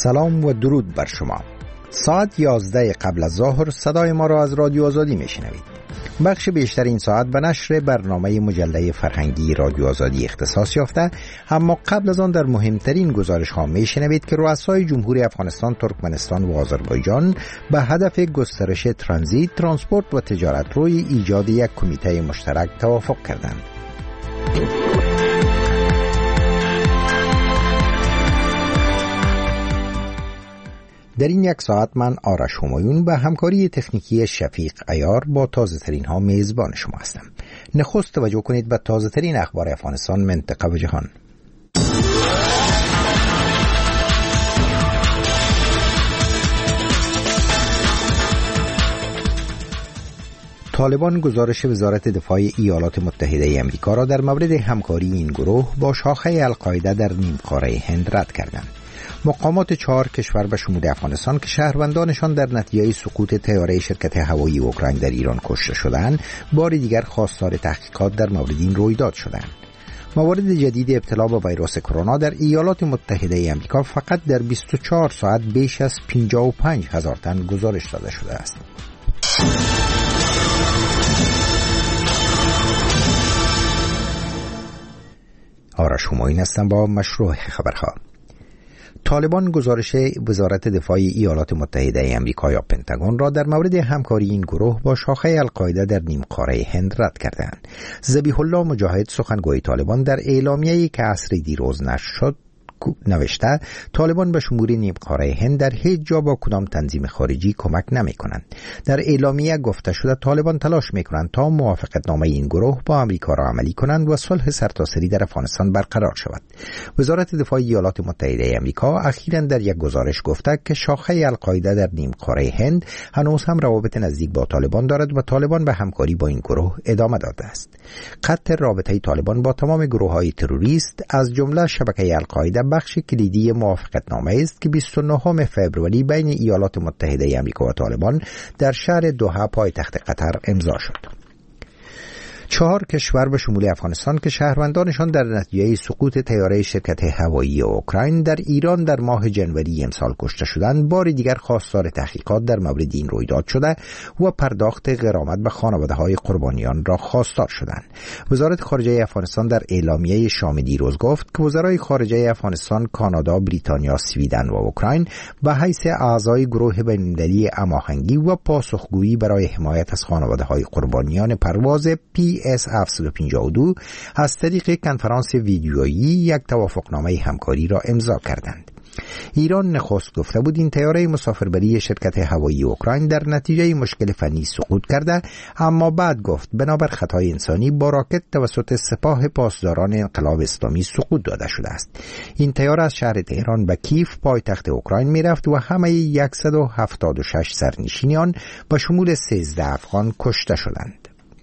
سلام و درود بر شما. ساعت 11 قبل از ظهر صدای ما را از رادیو آزادی میشنوید. بخش بیشتر این ساعت به نشر برنامه مجله فرهنگی رادیو آزادی اختصاص یافته، اما قبل از آن در مهمترین گزارش ها میشنوید که رؤسای جمهوری افغانستان، ترکمنستان و آذربایجان به هدف گسترش ترانزیت، ترانسپورت و تجارت روی ایجاد یک کمیته مشترک توافق کردند. در این یک ساعت من آرش همایون به همکاری تکنیکی شفیق عیار با تازه ترین ها میزبان شما هستم. نخست توجه کنید به تازه ترین اخبار افغانستان، منطقه و جهان. طالبان گزارش وزارت دفاع ایالات متحده آمریکا را در مورد همکاری این گروه با شاخه القاعده در نیمکره هند رد کردند. مقامات 4 کشور به شمول افغانستان که شهروندانشان در نتیجه سقوط طیاره شرکت هوایی اوکراین در ایران کشته شدند، بار دیگر خواستار تحقیقات در مورد این رویداد شدند. موارد جدید ابتلا به ویروس کرونا در ایالات متحده آمریکا فقط در 24 ساعت بیش از 55,000 تن گزارش داده شده است. آرش همایون هستم با مشروع خبرها. طالبان گزارش وزارت دفاع ایالات متحده آمریکا یا پنتاگون را در مورد همکاری این گروه با شاخه القاعده در نیمکره هند رد کردند. ذبیح الله مجاهد، سخنگوی طالبان، در اعلامیه‌ای که عصر دیروز نشر شد نوشته طالبان به شمول نیمکره هند در هیچ جا با کدام تنظیم خارجی کمک نمی کنند. در اعلامیه گفته شده طالبان تلاش می کنند تا موافقتنامه این گروه با آمریکا را عملی کنند و صلح سرتاسری در افغانستان برقرار شود. وزارت دفاع ایالات متحده آمریکا اخیراً در یک گزارش گفته که شاخه القاعده در نیمکره هند هنوز هم روابط نزدیک با طالبان دارد و طالبان به همکاری با این گروه ادامه داده است. قطع رابطه طالبان با تمام گروه‌های تروریست از جمله شبکه القاعده بخش کلیدی موافقتنامه است که 29 فوریه بین ایالات متحده آمریکا و طالبان در شهر دوحه پایتخت قطر امضا شد. 4 کشور به شمول افغانستان که شهروندانشان در نتیجه سقوط طیاره شرکت هوایی اوکراین در ایران در ماه جنوری امسال کشته شدند، بار دیگر خواستار تحقیقات در مورد این رویداد شده و پرداخت غرامت به خانواده‌های قربانیان را خواستار شدند. وزارت خارجه افغانستان در اعلامیه شام دیروز گفت که وزرای خارجه افغانستان، کانادا، بریتانیا، سویدن و اوکراین به حیث اعضای گروه بین‌المللی هماهنگی و پاسخگویی برای حمایت از خانواده‌های قربانیان پرواز PS752 از طریق کنفرانس ویدیویی یک توافقنامه همکاری را امضا کردند. ایران نخست گفته بود این طیاره مسافربری شرکت هوایی اوکراین در نتیجه مشکل فنی سقوط کرده، اما بعد گفت بنابر خطای انسانی با راکت توسط سپاه پاسداران انقلاب اسلامی سقوط داده شده است. این طیاره از شهر تهران به کیف پایتخت اوکراین میرفت و همه 176 سرنشین آن به شمول 13 افغان کشته شدند.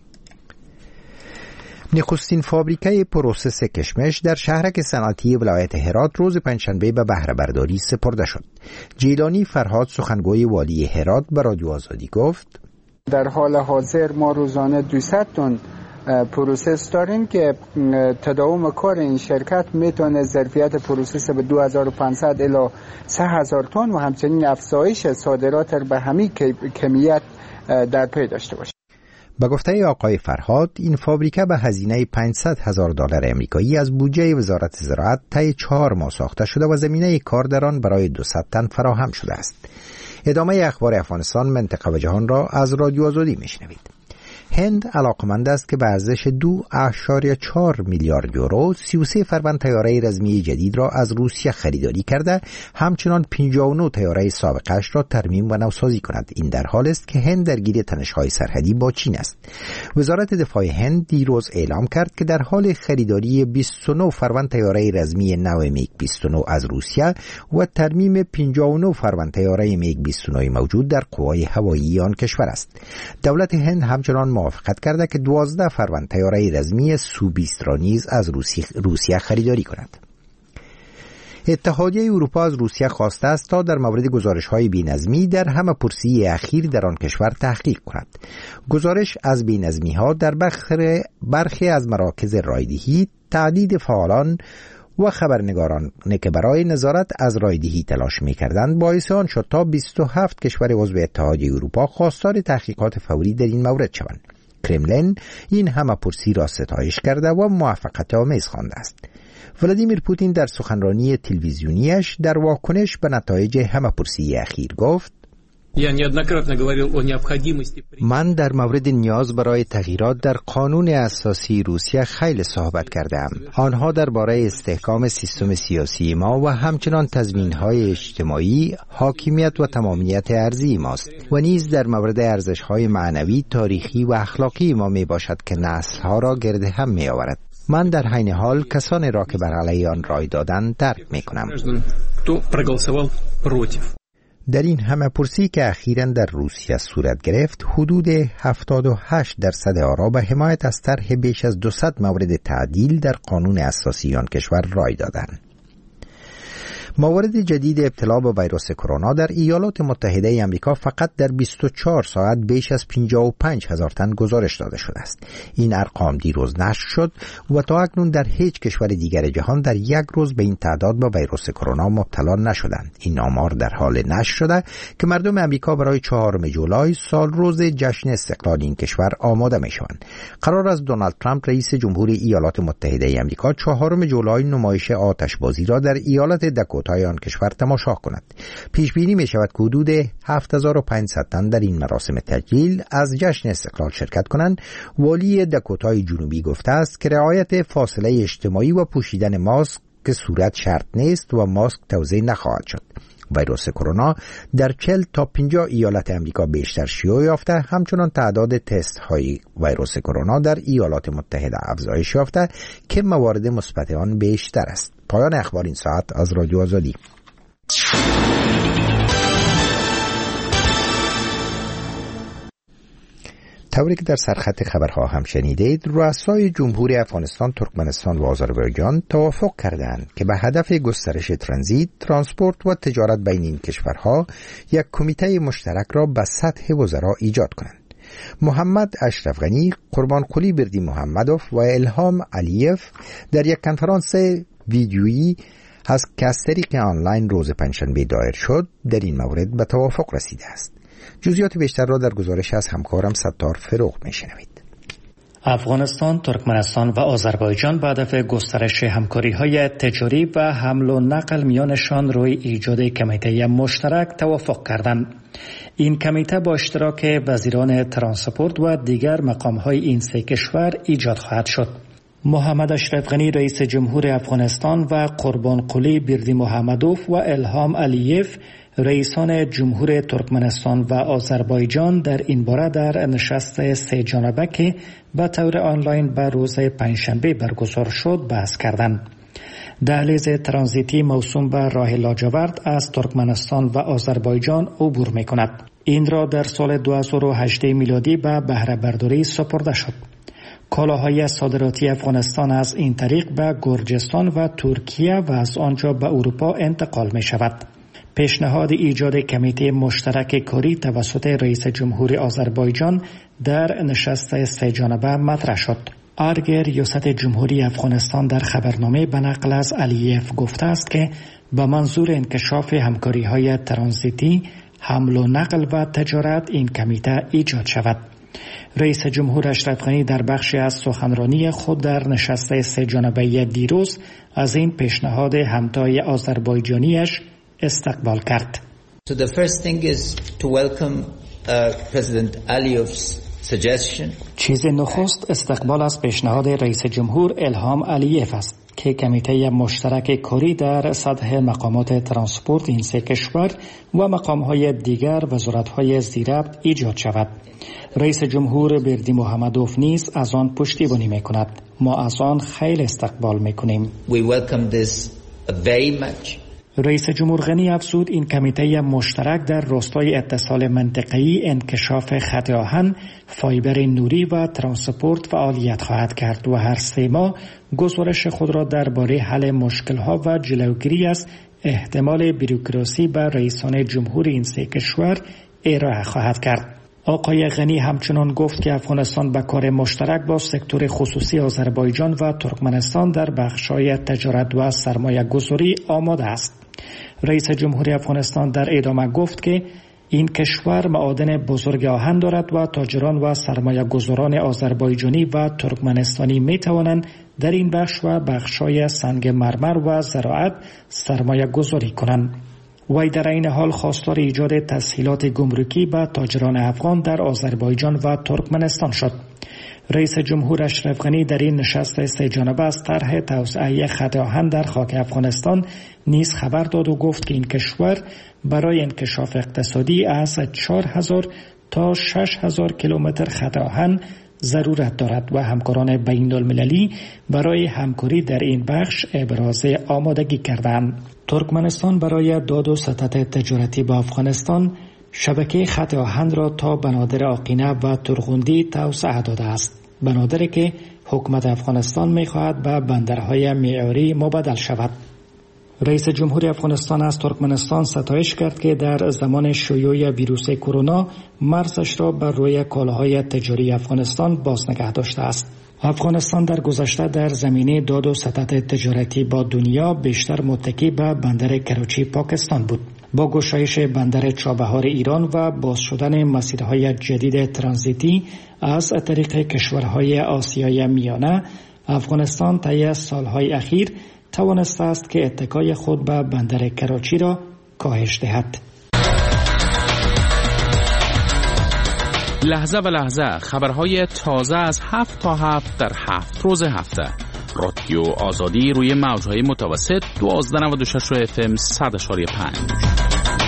نخستین فابریکه پروسس کشمش در شهرک صنعتی ولایت هرات روز پنجشنبه به بهره برداری سپرده شد. جیلانی فرهاد، سخنگوی والی هرات، به رادیو آزادی گفت در حال حاضر ما روزانه 200 تن پروسس داریم که تداوم کار این شرکت میتونه ظرفیت پروسس به 2500 الی 3000 تن و همچنین افزایش صادرات به همین کمیت در پی داشته باشه. به گفته آقای فرهاد، این فابریکه به هزینه $500,000 آمریکایی از بودجه وزارت زراعت طی 4 ماه ساخته شده و زمینه کار در آن برای 200 تن فراهم شده است. ادامه اخبار افغانستان، منطقه و جهان را از رادیو آزادی میشنوید. هند علاقمند است که به ارزش 2.4 میلیارد یورو 33 فروند طیاره رزمی جدید را از روسیه خریداری کرده، همچنان 59 طیاره سابقه‌اش را ترمیم و نوسازی کند. این در حال است که هند درگیر تنش‌های سرحدی با چین است. وزارت دفاع هند دیروز اعلام کرد که در حال خریداری 29 فروند طیاره رزمی نو میگ 29 از روسیه و ترمیم 59 فروند طیاره میگ 29 موجود در قوای هوایی آن کشور است. دولت هند همچنان موافقت کرده که 12 فروند طیاره رزمی سو-20 را نیز از روسیه خریداری کند. اتحادیه اروپا از روسیه خواسته است تا در مورد گزارش‌های بی‌نظمی در همه‌پرسی اخیر در آن کشور تحقیق کند. گزارش از بی‌نظمی‌ها در برخی از مراکز رایدهی، تعدید فعالان و خبرنگاران که برای نظارت از رایدهی تلاش می‌کردند باعث آن شد تا 27 کشور عضو اتحادیه اروپا خواستار تحقیقات فوری در این مورد شوند. کرملین این همه‌پرسی را ستایش کرده و موفقیت آمیز خوانده است. ولادیمیر پوتین در سخنرانی تلویزیونیش در واکنش به نتایج همه‌پرسی اخیر گفت: من در مورد نیاز برای تغییرات در قانون اساسی روسیه خیلی صحبت کردم. آنها درباره استحکام سیستم سیاسی ما و همچنان تضمین‌های اجتماعی، حاکمیت و تمامیت ارضی ماست و نیز در مورد ارزش‌های معنوی، تاریخی و اخلاقی ما میباشد که نسل‌ها را گرد هم می‌آورد. من در حین حال کسانی را که بر علیه آن رای دادند درک می‌کنم. در این همه‌پرسی که اخیراً در روسیه صورت گرفت، حدود 78% آرا به حمایت از طرح بیش از 200 مورد تعدیل در قانون اساسی آن کشور رای دادند. موارد جدید ابتلا به ویروس کرونا در ایالات متحده آمریکا فقط در 24 ساعت بیش از 55,000 تن گزارش داده شده است. این ارقام دیروز نشر شد و تا اکنون در هیچ کشور دیگر جهان در یک روز به این تعداد به ویروس کرونا مبتلا نشدند. این آمار در حال نشر شده که مردم آمریکا برای 4 جولای سال روز جشن استقلال این کشور آماده می‌شوند. قرار است دونالد ترامپ رئیس جمهور ایالات متحده آمریکا 4 جولای نمایش آتشبازی را در ایالت داکوتا آن کشور تماشا کند. پیش بینی می شود که حدود 7500 تن در این مراسم تجلیل از جشن استقلال شرکت کنند. والی داکوتای جنوبی گفته است که رعایت فاصله اجتماعی و پوشیدن ماسک که صورت شرط نیست و ماسک توزیع نخواهد شد. ویروس کرونا در 40 تا 50 ایالت آمریکا بیشتر شیوع یافته. همچنان تعداد تست های ویروس کرونا در ایالات متحده افزایش یافته که موارد مثبت آن بیشتر است. پایان اخبار این ساعت از رادیو آزادی. طوری که در سرخط خبرها هم شنیدید، رؤسای جمهوری افغانستان، ترکمنستان و آذربایجان توافق کردند که به هدف گسترش ترانزیت، ترانسپورت و تجارت بین این کشورها یک کمیته مشترک را به سطح وزرا ایجاد کنند. محمد اشرف غنی، قربانقلی بردیمحمدوف و الهام علیف در یک کنفرانس ویدیویی که از طریق آنلاین روز پنجشنبه دایر شد در این مورد به توافق رسیده است. جزئیات بیشتر را در گزارش از همکارم ستار فروغ میشنوید. افغانستان، ترکمنستان و آذربایجان به هدف گسترش همکاری‌های تجاری و حمل و نقل میانشان روی ایجاد کمیته مشترک توافق کردند. این کمیته با اشتراک وزیران ترانسپورت و دیگر مقام‌های این سه کشور ایجاد خواهد شد. محمد اشرف غنی رئیس جمهور افغانستان و قربانقلی بردیمحمدوف و الهام علیف رئیسان جمهور ترکمنستان و آذربایجان در این باره در نشست سه جانبه که به طور آنلاین به روز پنجشنبه برگزار شد بحث کردند. دهلیز ترانزیتی موسوم به راه لاجورد از ترکمنستان و آذربایجان عبور می‌کند. این را در سال 2018 میلادی به بهره برداری سپرده شد. کالاهای صادراتی افغانستان از این طریق به گرجستان و ترکیه و از آنجا به اروپا انتقال می شود. پیشنهاد ایجاد کمیته مشترک کاری توسط رئیس جمهور آذربایجان در نشست سه جانبه مطرح شد. ارگ ریاست جمهوری افغانستان در خبرنامه به نقل از علیف گفته است که به منظور انکشاف همکاری‌های ترانزیتی، حمل و نقل و تجارت این کمیته ایجاد شود. رئیس جمهور اشرف غنی در بخشی از سخنرانی خود در نشست سه جانبه دیروز از این پیشنهاد همتای آذربایجانیش استقبال کرد. So the first thing is to welcome President Aliyev's suggestion. چیز نخست استقبال از پیشنهاد رئیس جمهور الهام علیف است که کمیته مشترک کاری در سطح مقامات ترانسپورت این سه کشور و مقام‌های دیگر وزارت‌های زیربط ایجاد شود. رئیس جمهور بردیمحمدوف نیز از آن پشتیبانی می‌کند. ما از آن خیلی استقبال می‌کنیم. We welcome this very much. رئیس جمهور غنی افزود این کمیته مشترک در راستای اتصال منطقه‌ای، انکشاف خط آهن، فایبر نوری و ترانسپورت فعالیت خواهد کرد و هر 3 ماه گزارش خود را درباره حل مشکل‌ها و جلوگیری از احتمال بروکراسی به رئیسان جمهور این سه کشور ارائه خواهد کرد. آقای غنی همچنان گفت که افغانستان به کار مشترک با سکتور خصوصی آذربایجان و ترکمنستان در بخش‌های تجارت و سرمایه گذاری آماده است. رئیس جمهوری افغانستان در ادامه گفت که این کشور معادن بزرگ آهن دارد و تاجران و سرمایه گذاران آذربایجانی و ترکمنستانی می توانند در این بخش و بخش‌های سنگ مرمر و زراعت سرمایه گذاری کنند. وی در این حال خواستار ایجاد تسهیلات گمرکی به تاجران افغان در آذربایجان و ترکمنستان شد. رئیس جمهور اشرف غنی در این نشست سه جانبه از طرح توسعه خط آهن در خاک افغانستان نیز خبر داد و گفت که این کشور برای انکشاف اقتصادی از 4000 تا 6000 کیلومتر خط آهن ضرورت دارد و همکاران بین المللی برای همکاری در این بخش ابراز آمادگی کردند. ترکمنستان برای داد و ستد تجارتی با افغانستان شبکه خط آهن را تا بنادر آقینه و ترغوندی توسعه داده است. بنادری که حکومت افغانستان می‌خواهد به بندرهای معیاری مبدل شود. رئیس جمهوری افغانستان از ترکمنستان ستایش کرد که در زمان شیوع ویروس کرونا مرزش را بر روی کالاهای تجاری افغانستان باز نگه داشته است. افغانستان در گذشته در زمینه داد و ستد تجارتی با دنیا بیشتر متکی به بندر کراچی پاکستان بود. با گشایش بندر چابهار ایران و باز شدن مسیرهای جدید ترانزیتی از طریق کشورهای آسیای میانه، افغانستان طی سالهای اخیر توانسته است که اتکای خود به بندر کراچی را کاهش دهد. لحظه و لحظه خبرهای تازه از 7 تا 7 در 7 روز هفته. رادیو آزادی روی موجهای متوسط 1296 FM 100.5.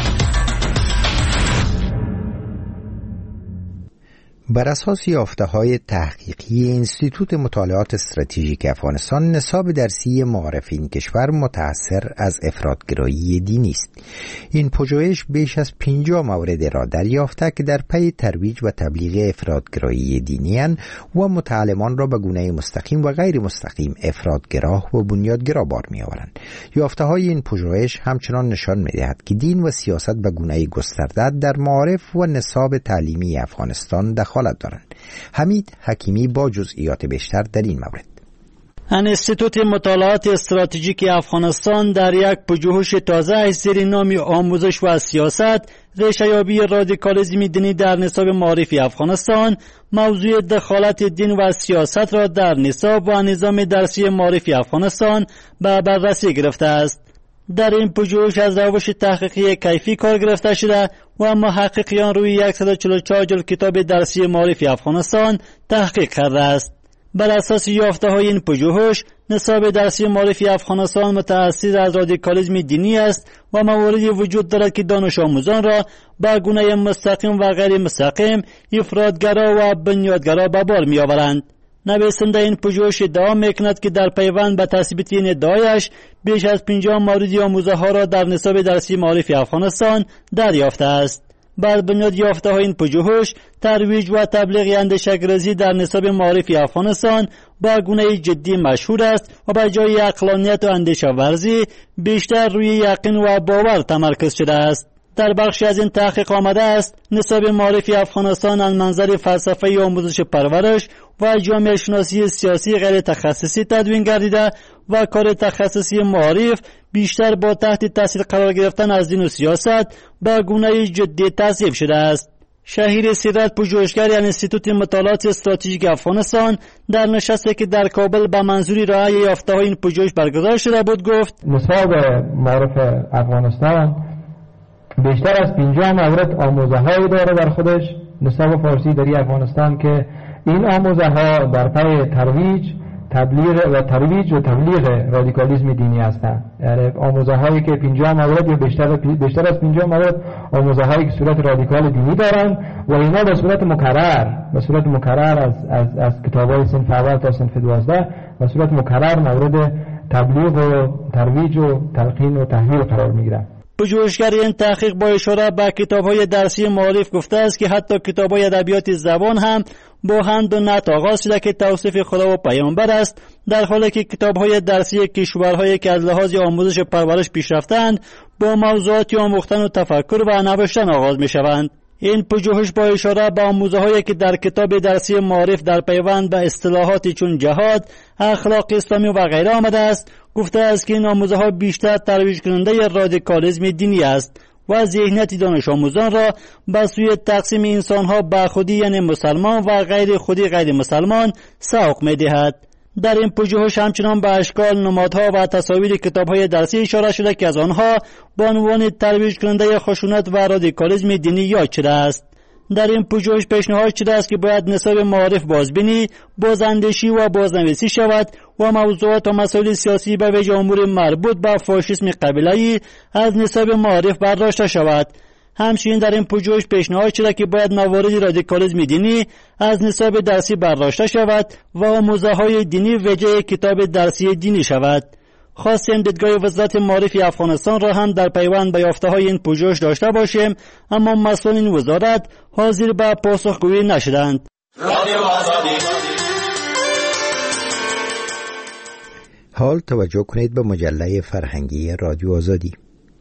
بر اساس یافته‌های تحقیقی انستیتوت مطالعات استراتژیک افغانستان، نصاب درسی معارف این کشور متأثر از افراط‌گرایی دینی است. این پژوهش بیش از 50 مورد را دریافته که در پی ترویج و تبلیغ افراط‌گرایی دینی اند و متعلمان را به گونه مستقیم و غیر مستقیم افراط‌گرا و بنیادگرا بار می‌آورند. یافته‌های این پژوهش همچنان نشان می‌دهد که دین و سیاست به گونه گسترده در معارف و نصاب تعلیمی افغانستان دخالت دارند. حمید حکیمی با جزئیات بیشتر در این مورد. انستیتوت مطالعات استراتژیک افغانستان در یک پژوهش تازه زیر نام آموزش و سیاست، ریشه‌یابی رادیکالیسم دینی در نصاب معارفی افغانستان، موضوع دخالت دین و سیاست را در نصاب و نظام درسی معارفی افغانستان به بررسی گرفته است. در این پژوهش از روش تحقیقی کیفی کار گرفته شده و محققیان روی 144 جلد کتاب درسی معارفی افغانستان تحقیق کرده است. بر اساس یافته‌های این پژوهش، نصاب درسی معارفی افغانستان متأثر از رادیکالیسم دینی است و مواردی وجود دارد که دانش آموزان را به گونه مستقیم و غیر مستقیم افراط‌گرا و بنیادگرا به بار می‌آورند. نویسنده این پژوهش ادعا می‌کند که در پیوند به تثبیت این ادعایش بیش از 50 مورد آموزه‌ها را در نصاب درسی معارفی افغانستان دریافته است. بر بنیاد یافته‌های این پژوهش، ترویج و تبلیغ اندیشه‌گرایی در نصاب معارفی افغانستان با گونه جدی مشهور است و به جای عقلانیت و اندیشه‌ورزی بیشتر روی یقین و باور تمرکز شده است. در بخشی از این تحقیق آمده است نصاب معارفی افغانستان از منظر فلسفه آموزش پرورش و جامعه شناسی سیاسی غیر تخصصی تدوین گردیده و کار تخصصی معارف بیشتر با تحت تاثیر قرار گرفتن از دین و سیاست به گونه جدی تصحیح شده است. شهیر سیرت، پژوهشگر انستیتوت مطالعات استراتژیک افغانستان، در نشستی که در کابل به منظور ارائه یافته‌های این پژوهش برگزار شده بود گفت: نصاب معارف افغانستان بیشتر از 50 مورد آموزه‌هایی داره در خودش. نصاب فارسی در افغانستان که این آموزه‌ها در پی ترویج و تبلیغ رادیکالیسم دینی هستند. یعنی آموزه‌هایی که 50 مورد یا بیشتر از 50 مورد آموزه‌هایی که صورت رادیکال دینی دارند و اینا به صورت مکرر از کتاب‌های صنف اول تا صنف 12 به صورت مکرر مورد تبلیغ و ترویج و تلقین و تحویل قرار می‌گیرند. پژوهشگر این تحقیق با اشاره به کتاب‌های درسی معارف گفته است که حتی کتاب‌های ادبیات زبان هم با حمد و نعت آغاز شده که توصیف خدا و پیامبر است، در حالی که کتاب‌های درسی کشورهایی که از لحاظ آموزش پرورش پیشرفته‌اند با موضوعات آموختن و تفکر و نوشتن آغاز می‌شوند. این پژوهش با اشاره به آموزه‌هایی که در کتاب درسی معارف در پیوند به اصطلاحاتی چون جهاد، اخلاق اسلامی و غیره آمده است، گفته است که این آموزه‌ها بیشتر ترویج کننده رادیکالیسم دینی است و ذهنیت دانش آموزان را به سوی تقسیم انسان‌ها به خودی یعنی مسلمان و غیر خودی غیر مسلمان سوق می‌دهد. در این پژوهش همچنان به اشکال، نمادها و تصاویر کتاب‌های درسی اشاره شده که از آنها به عنوان ترویج کننده خشونت و رادیکالیسم دینی یاد شده است. در این پژوهش پیشنهاد شده است که باید نصاب معارف بازبینی، بازاندیشی و بازنویسی شود و موضوعات و مسائل سیاسی به ویژه امور مربوط به فاشیسم قبیله‌ای از نصاب معارف برداشته شود. همچنین در این پژوهش پیشنهاد شده که باید موارد رادیکالیسم دینی از نصاب درسی برداشته شود و آموزه‌های دینی وجه کتاب درسی دینی شود. خواستیم دیدگاه وزارت معارف افغانستان را هم در پیوند به یافته‌های این پژوهش داشته باشیم، اما مسئولان این وزارت حاضر به پاسخگویی نشدند. حال توجه کنید به مجله فرهنگی رادیو آزادی.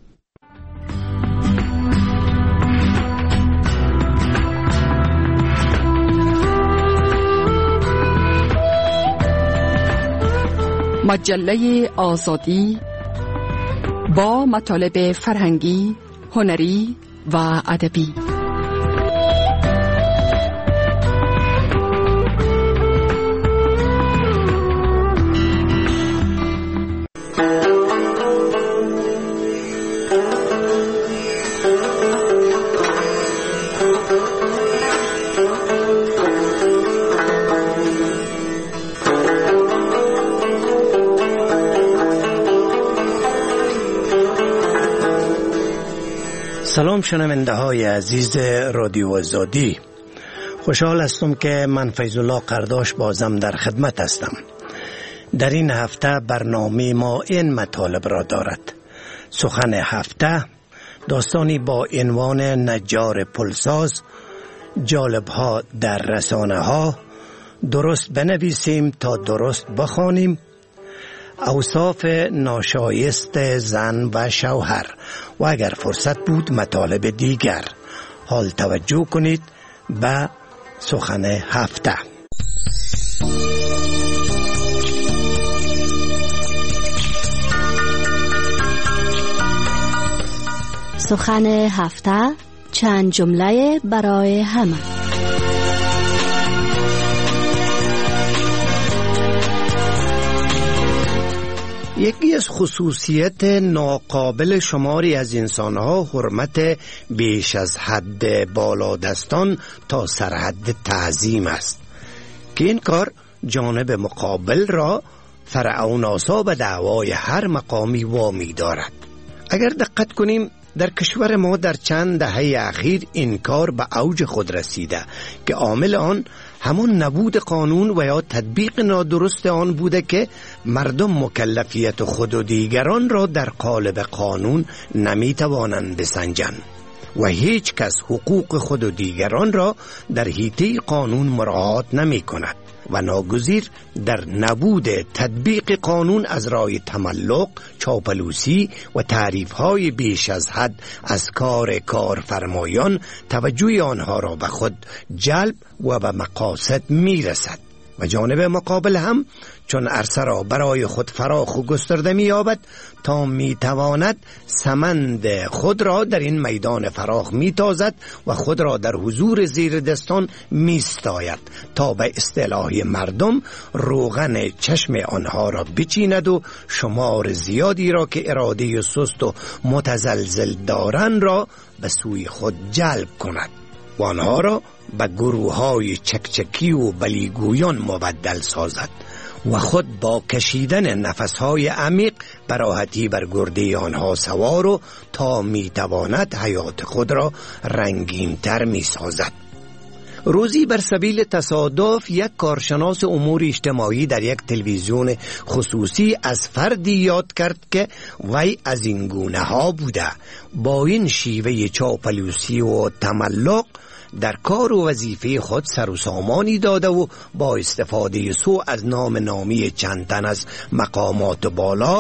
مجله آزادی با مطالب فرهنگی، هنری و ادبی. سلام شنونده های عزیز رادیو آزادی، خوشحال هستم که من فیض الله قرداش بازم در خدمت هستم. در این هفته برنامه ما این مطالب را دارد: سخن هفته، داستانی با عنوان نجار پلساز، جالب‌ها در رسانه ها، درست بنویسیم تا درست بخوانیم، اوصاف ناشایست زن و شوهر و اگر فرصت بود مطالب دیگر. حال توجه کنید به سخن هفته. سخن هفته، چند جمله برای همه. یکی از خصوصیت ناقابل شماری از انسانها حرمت بیش از حد بالادستان تا سرحد تعظیم است که این کار جانب مقابل را فرعوناسا به دعوای هر مقامی وامی دارد. اگر دقت کنیم در کشور ما در چند دهه اخیر این کار به اوج خود رسیده که عامل آن همون نبود قانون و یا تطبیق نادرست آن بوده که مردم مکلفیت خود و دیگران را در قالب قانون نمیتوانند بسنجند و هیچ کس حقوق خود و دیگران را در حیطه قانون مراعات نمی کند و ناگزیر در نبود تطبیق قانون از رای تملق، چاپلوسی و تعریف‌های بیش از حد از کارفرمایان توجه آنها را به خود جلب و به مقاصد می‌رسد و جانب مقابل هم چون عرصه را برای خود فراخ و گسترده می‌یابد تا می‌تواند سمند خود را در این میدان فراخ می‌تازد و خود را در حضور زیر دستان می‌ستاید تا به اصطلاح مردم روغن چشم آنها را بچیند و شمار زیادی را که اراده سست و متزلزل دارند را به سوی خود جلب کند و آنها را به گروه‌های چکچکی و بلیگویان مبدل سازد و خود با کشیدن نفسهای عمیق براحتی بر گرده آنها سوار و تا میتواند حیات خود را رنگین تر می سازد. روزی بر سبیل تصادف یک کارشناس امور اجتماعی در یک تلویزیون خصوصی از فردی یاد کرد که وی از این گونه ها بوده، با این شیوه چاپلوسی و تملق در کار و وظیفه خود سر و سامانی داده و با استفاده سوء از نام نامی چند تن از مقامات بالا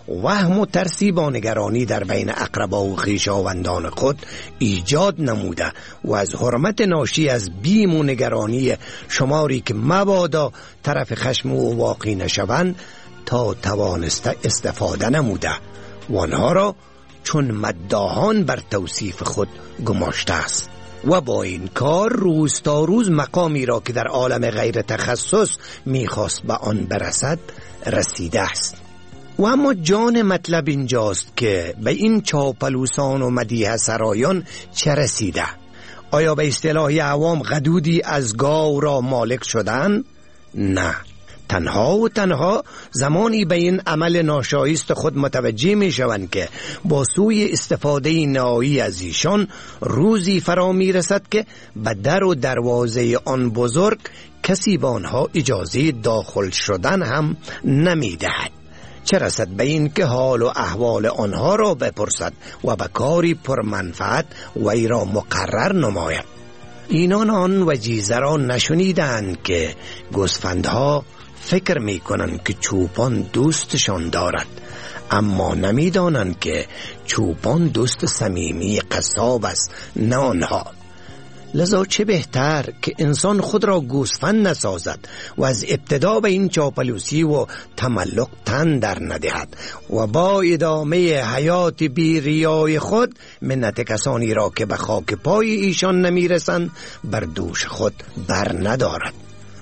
وهم و ترسی با نگرانی در بین اقربا و خویشاوندان خود ایجاد نموده و از حرمت ناشی از بیم و نگرانی شماری که مبادا طرف خشم و واقعی نشوند تا توانسته استفاده نموده و آنها را چون مداحان بر توصیف خود گماشته است و با این کار روز تا روز مقامی را که در عالم غیر تخصص میخواست به آن برسد رسیده است. و اما جان مطلب اینجاست که به این چاپلوسان و مدیح سرایان چه رسیده؟ آیا به اصطلاح عوام غدودی از گاو را مالک شدن؟ نه، تنها و تنها زمانی به این عمل ناشایست خود متوجه می شوند که با سوی استفاده نهایی از ایشان روزی فرا می رسد که به در و دروازه آن بزرگ کسی به آنها اجازه داخل شدن هم نمی دهد، چه رسد به این که حال و احوال آنها را بپرسد و به کاری پرمنفعت وی را مقرر نماید. اینان آن وجیزه را نشنیدند که گوسفندها فکر می کنند که چوپان دوستشان دارد، اما نمی دانند که چوپان دوست صمیمی قصاب است، نه آنها. لذا چه بهتر که انسان خود را گوسفند نسازد و از ابتدا به این چاپلوسی و تملق تن در ندهد و با ادامه حیات بی ریای خود منت کسانی را که به خاک پای ایشان نمی رسند بر دوش خود بر ندارد.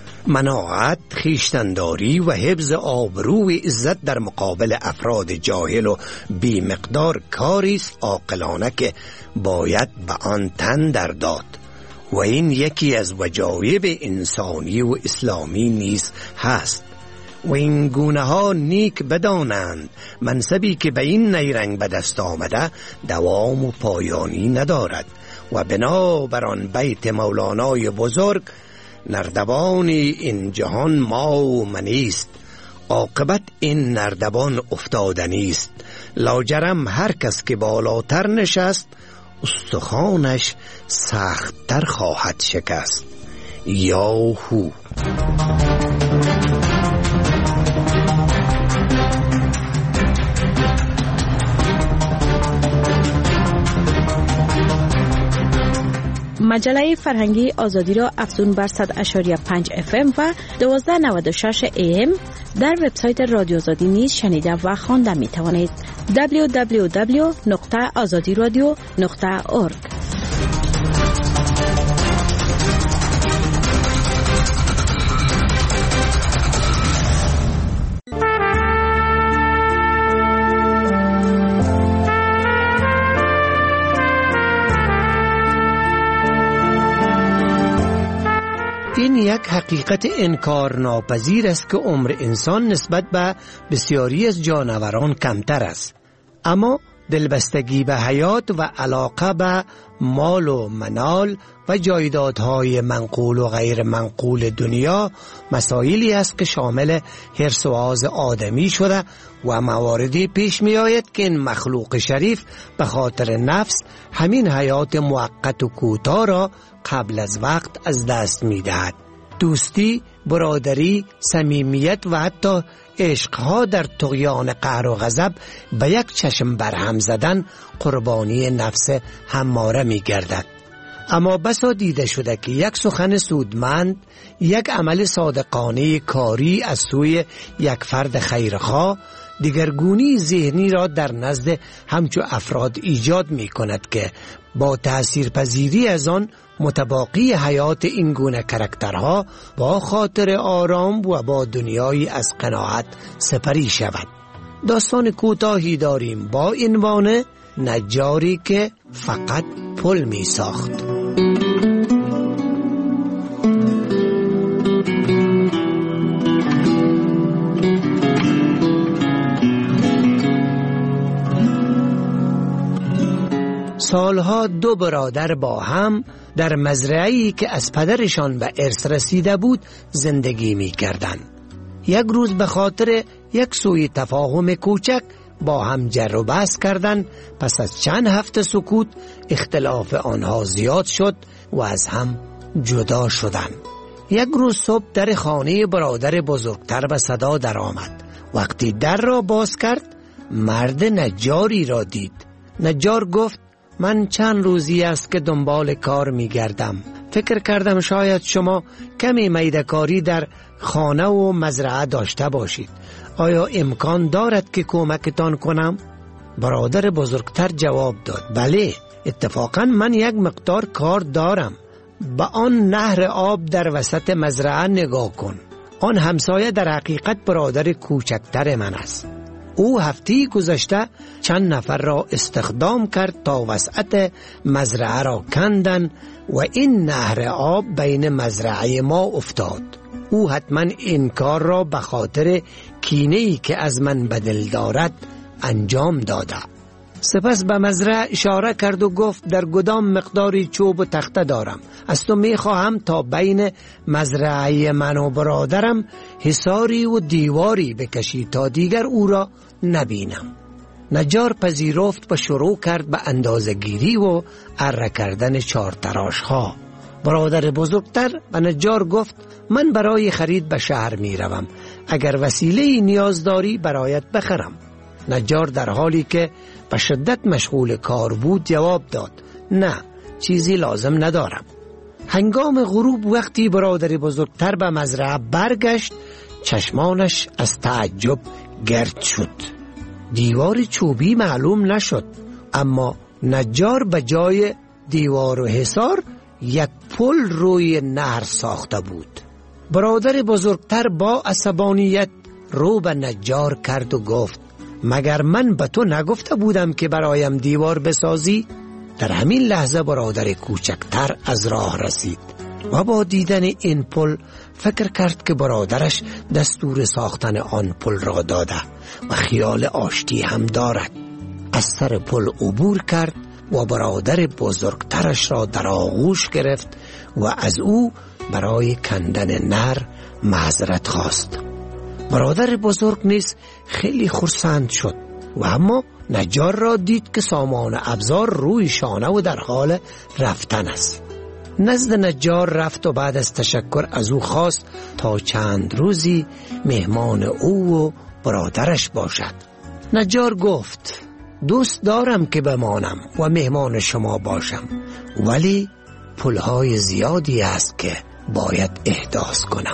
مناعت، خویشتنداری و حفظ آبرو و عزت در مقابل افراد جاهل و بی مقدار کاری است عاقلانه که باید به آن تن در داد و این یکی از وجایب انسانی و اسلامی نیز هست. و این گونه ها نیک بدانند منصبی که به این نیرنگ به دست آمده دوام و پایانی ندارد و بنابران بیت مولانای بزرگ نردبان این جهان ما و منیست، عاقبت این نردبان افتادنیست. لاجرم هر کس که بالاتر نشست استخوانش سخت‌تر خواهد شکست. یاهو. مجله فرهنگی آزادی را افزون بر 100.5 FM و 1296 AM در وبسایت رادیو آزادی نیز شنیده و خوانده می توانید. www.azadiradio.org. این یک حقیقت انکار ناپذیر است که عمر انسان نسبت به بسیاری از جانوران کمتر است، اما دلبستگی به حیات و علاقه به مال و منال و جایدادهای منقول و غیر منقول دنیا مسائلی است که شامل حرص و آز آدمی شده و مواردی پیش می آید که این مخلوق شریف به خاطر نفس همین حیات موقت و کوتاه را قبل از وقت از دست می دهد. دوستی، برادری، صمیمیت و حتی عشقها در طغیان قهر و غضب به یک چشم برهم زدن قربانی نفس هماره می گردد. اما بسا دیده شده که یک سخن سودمند، یک عمل صادقانه کاری از سوی یک فرد خیرخواه دیگرگونی ذهنی را در نزد همچو افراد ایجاد می کند که با تأثیرپذیری از آن متباقی حیات این گونه کرکترها با خاطر آرام و با دنیایی از قناعت سپری شود. داستان کوتاهی داریم با عنوان نجاری که فقط پل می ساخت. سالها دو برادر با هم در مزرعه‌ای که از پدرشان به ارث رسیده بود زندگی می کردند. یک روز به خاطر یک سوء تفاهم کوچک با هم جر و بحث کردند. پس از چند هفته سکوت اختلاف آنها زیاد شد و از هم جدا شدند. یک روز صبح در خانه برادر بزرگتر به صدا در آمد. وقتی در را باز کرد مرد نجاری را دید. نجار گفت من چند روزی است که دنبال کار می گردم. فکر کردم شاید شما کمی میده‌کاری در خانه و مزرعه داشته باشید. آیا امکان دارد که کمکتان کنم؟ برادر بزرگتر جواب داد بله، اتفاقا من یک مقدار کار دارم. به آن نهر آب در وسط مزرعه نگاه کن. آن همسایه در حقیقت برادر کوچکتر من است. او هفته گذشته چند نفر را استخدام کرد تا وسعت مزرعه را کندن و این نهر آب بین مزرعه ما افتاد. او حتما این کار را به خاطر کینه‌ای که از من به دل دارد انجام داده. سپس به مزرعه اشاره کرد و گفت در گدام مقداری چوب و تخته دارم. از تو میخواهم تا بین مزرعه من و برادرم حصاری و دیواری بکشی تا دیگر او را نبینم. نجار پذیرفت و شروع کرد به اندازه‌گیری و اره کردن چارتراش ها. برادر بزرگتر به نجار گفت من برای خرید به شهر می روم. اگر وسیله نیاز داری برایت بخرم. نجار در حالی که به شدت مشغول کار بود جواب داد نه، چیزی لازم ندارم. هنگام غروب وقتی برادر بزرگتر به مزرعه برگشت چشمانش از تعجب گرد شد. دیوار چوبی معلوم نشد، اما نجار به جای دیوار و حصار یک پل روی نهر ساخته بود. برادر بزرگتر با عصبانیت رو به نجار کرد و گفت مگر من به تو نگفته بودم که برایم دیوار بسازی؟ در همین لحظه برادر کوچکتر از راه رسید و با دیدن این پل فکر کرد که برادرش دستور ساختن آن پل را داده و خیال آشتی هم دارد. از سر پل عبور کرد و برادر بزرگترش را در آغوش گرفت و از او برای کندن نهر معذرت خواست. برادر بزرگ نیز خیلی خرسند شد و اما نجار را دید که سامان ابزار روی شانه و در حال رفتن است. نزد نجار رفت و بعد از تشکر از او خواست تا چند روزی مهمان او و برادرش باشد. نجار گفت دوست دارم که بمانم و مهمان شما باشم، ولی پولهای زیادی است که باید احداث کنم.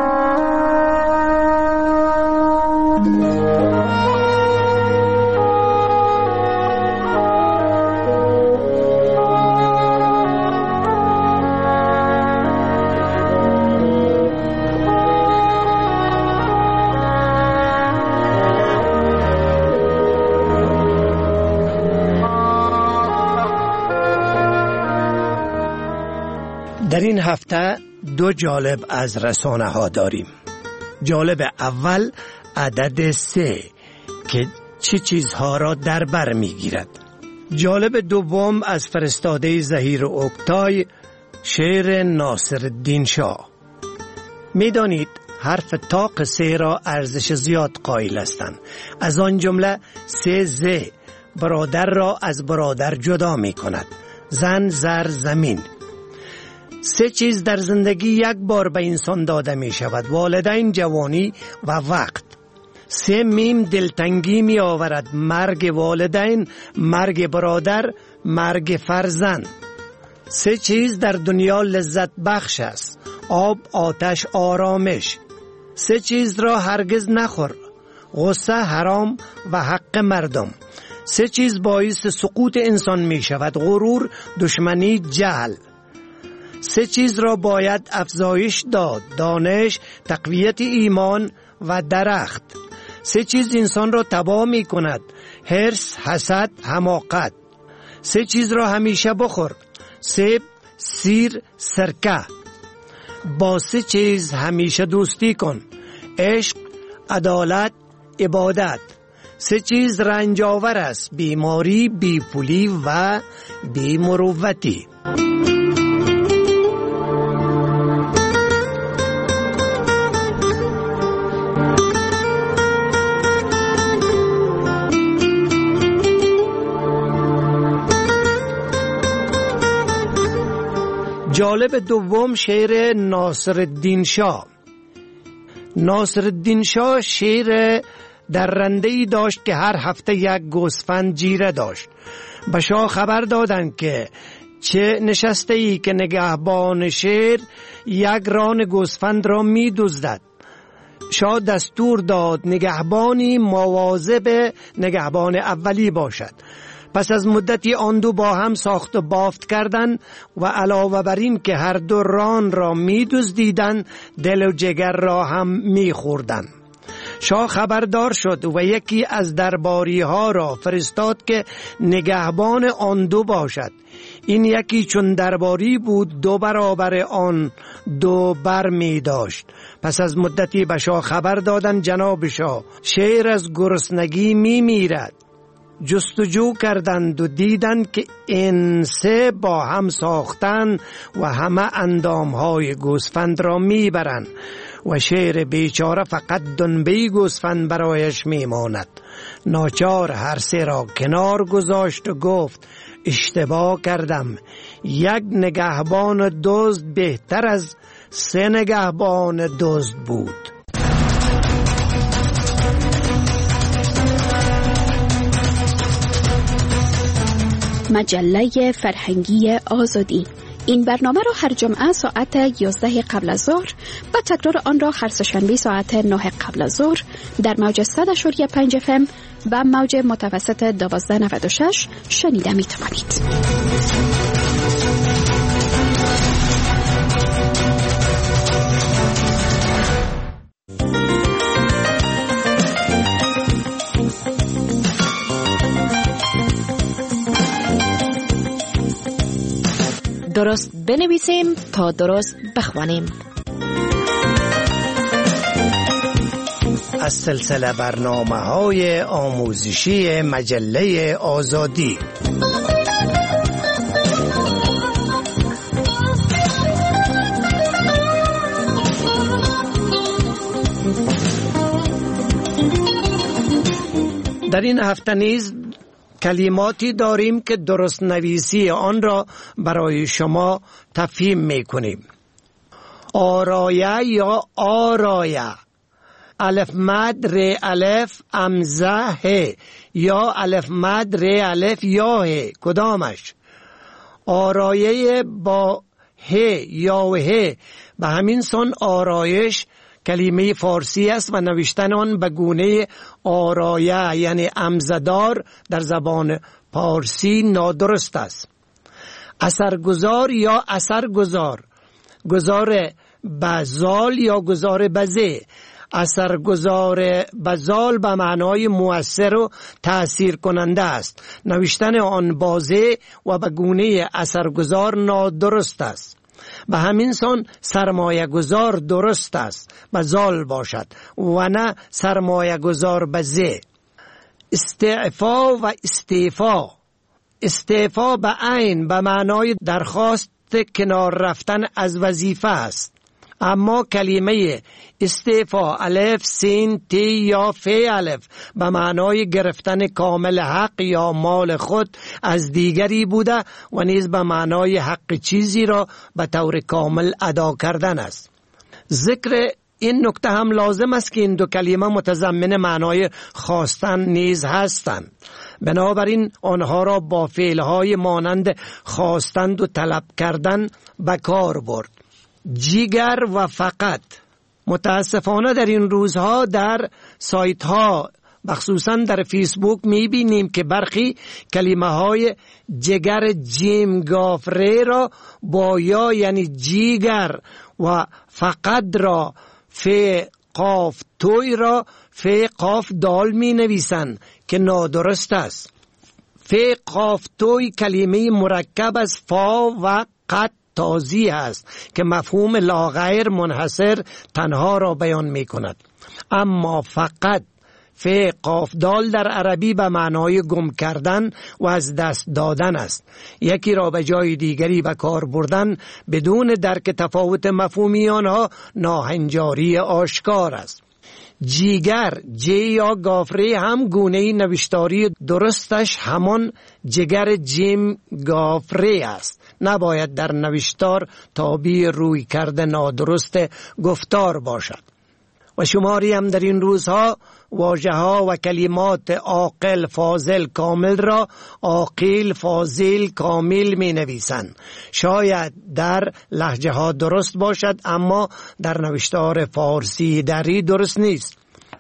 در این هفته دو جالب از رسانه ها داریم. جالب اول عدد 3 که چه چیزها را در بر می گیرد. جالب دوم از فرستاده ظهیر اکتای شعر ناصرالدین شاه. می دانید حرف طاق 3 را ارزش زیاد قائل هستند. از آن جمله 3 ز برادر را از برادر جدا می کند. زن، زر، زمین. 3 چیز در زندگی یک بار به انسان داده می شود: والدین، جوانی و وقت. 3 میم دلتنگی می آورد: مرگ والدین، مرگ برادر، مرگ فرزند. 3 چیز در دنیا لذت بخش است: آب، آتش، آرامش. 3 چیز را هرگز نخور: غصه، حرام و حق مردم. 3 چیز باعث سقوط انسان می شود: غرور، دشمنی، جهل. 3 چیز را باید افزایش داد: دانش، تقویت ایمان و درخت. 3 چیز انسان را تباه می کند: حرص، حسد، حماقت. 3 چیز را همیشه بخور: سیب، سیر، سرکه. با 3 چیز همیشه دوستی کن: عشق، عدالت، عبادت. 3 چیز رنج آور است: بیماری، بیپولی و بیمروتی. جالب دوم شعر ناصرالدین شاه. ناصرالدین شاه شعر درنده‌ای داشت که هر هفته یک گوسفند جیره داشت. به شاه خبر دادند که چه نشسته ای که نگهبان شیر یک ران گوسفند را می دزدد. شاه دستور داد نگهبانی مواظب نگهبان اولی باشد. پس از مدتی آن دو با هم ساخت و بافت کردند و علاوه بر این که هر دو ران را می دزدیدند دل و جگر را هم می خوردند. شاه خبردار شد و یکی از درباری ها را فرستاد که نگهبان آن دو باشد. این یکی چون درباری بود 2 برابر آن 2 بر می داشت. پس از مدتی به شاه خبر دادند جناب شاه شیر از گرسنگی می میرد. جستجو کردند و دیدند که این 3 با هم ساختند و همه اندامهای گوسفند را میبرند و شیر بیچاره فقط دنبه گوسفند برایش میماند. ناچار هر 3 را کنار گذاشت و گفت اشتباه کردم. یک نگهبان دزد بهتر از 3 نگهبان دزد بود. مجله فرهنگی آزادی. این برنامه را هر جمعه ساعت 11 قبل از ظهر و تکرار آن را هر سه‌شنبه ساعت 9 قبل از ظهر در موج 100.5 FM و موج متوسط 1296 شنیده می توانید. درست بنویسیم تا درست بخوانیم. از سلسله برنامه‌های آموزشی مجله آزادی. در این هفته نیز کلماتی داریم که درست نویسی آن را برای شما تفهیم می‌کنیم. آرایه یا آرایه، الف مد ر الف همزه ه یا الف مد ر الف یا ه، کدامش؟ آرایه با ه یا ه به همین سان آرایش کلمه فارسی است و نوشتن آن به گونه آرایه یعنی همزه‌دار در زبان فارسی نادرست است. اثرگذار یا اثرگذار، گذار بزال یا گذار بزه. اثرگذار بزال به معنای مؤثر و تأثیر کننده است. نوشتن آن بازه و به گونه اثرگذار نادرست است. به همین سان سرمایه گذار درست است بزال باشد و نه سرمایه گذار بزه. استعفا و استعفا، استعفا به عین به معنای درخواست کنار رفتن از وظیفه است، اما کلمه استعفا الف سین تی یا ف الف به معنای گرفتن کامل حق یا مال خود از دیگری بوده و نیز به معنای حق چیزی را به طور کامل ادا کردن است. ذکر این نکته هم لازم است که این دو کلمه متضمن معنای خواستن نیز هستند. بنابراین آنها را با فعلهای مانند خواستند و طلب کردن به کار برد. جیگر و فقط. متاسفانه در این روزها در سایت ها بخصوصا در فیسبوک میبینیم که برخی کلمه های جگر جیم گاف ری را با یا یعنی جیگر و فقط را ف قاف توی را ف قاف دال می نویسند که نادرست است. ف قاف توی کلمه مرکب از فا و قط تازی است که مفهوم لاغیر منحصر تنها را بیان می کند. اما فقط ف قاف دال در عربی به معنای گم کردن و از دست دادن است. یکی را به جای دیگری به کار بردن بدون درک تفاوت مفهومی آنها ناهنجاری آشکار است. جیگر جی یا گافری هم گونه نوشتاری درستش همان جگر جیم گافری است. نباید در نوشتار تابع روی کرده نادرست گفتار باشد. و شماری هم در این روزها واژه‌ها و کلمات عاقل، فاضل، کامل را عاقل، فاضل، کامل می نویسند. شاید در لهجه ها درست باشد اما در نوشتار فارسی دری درست نیست.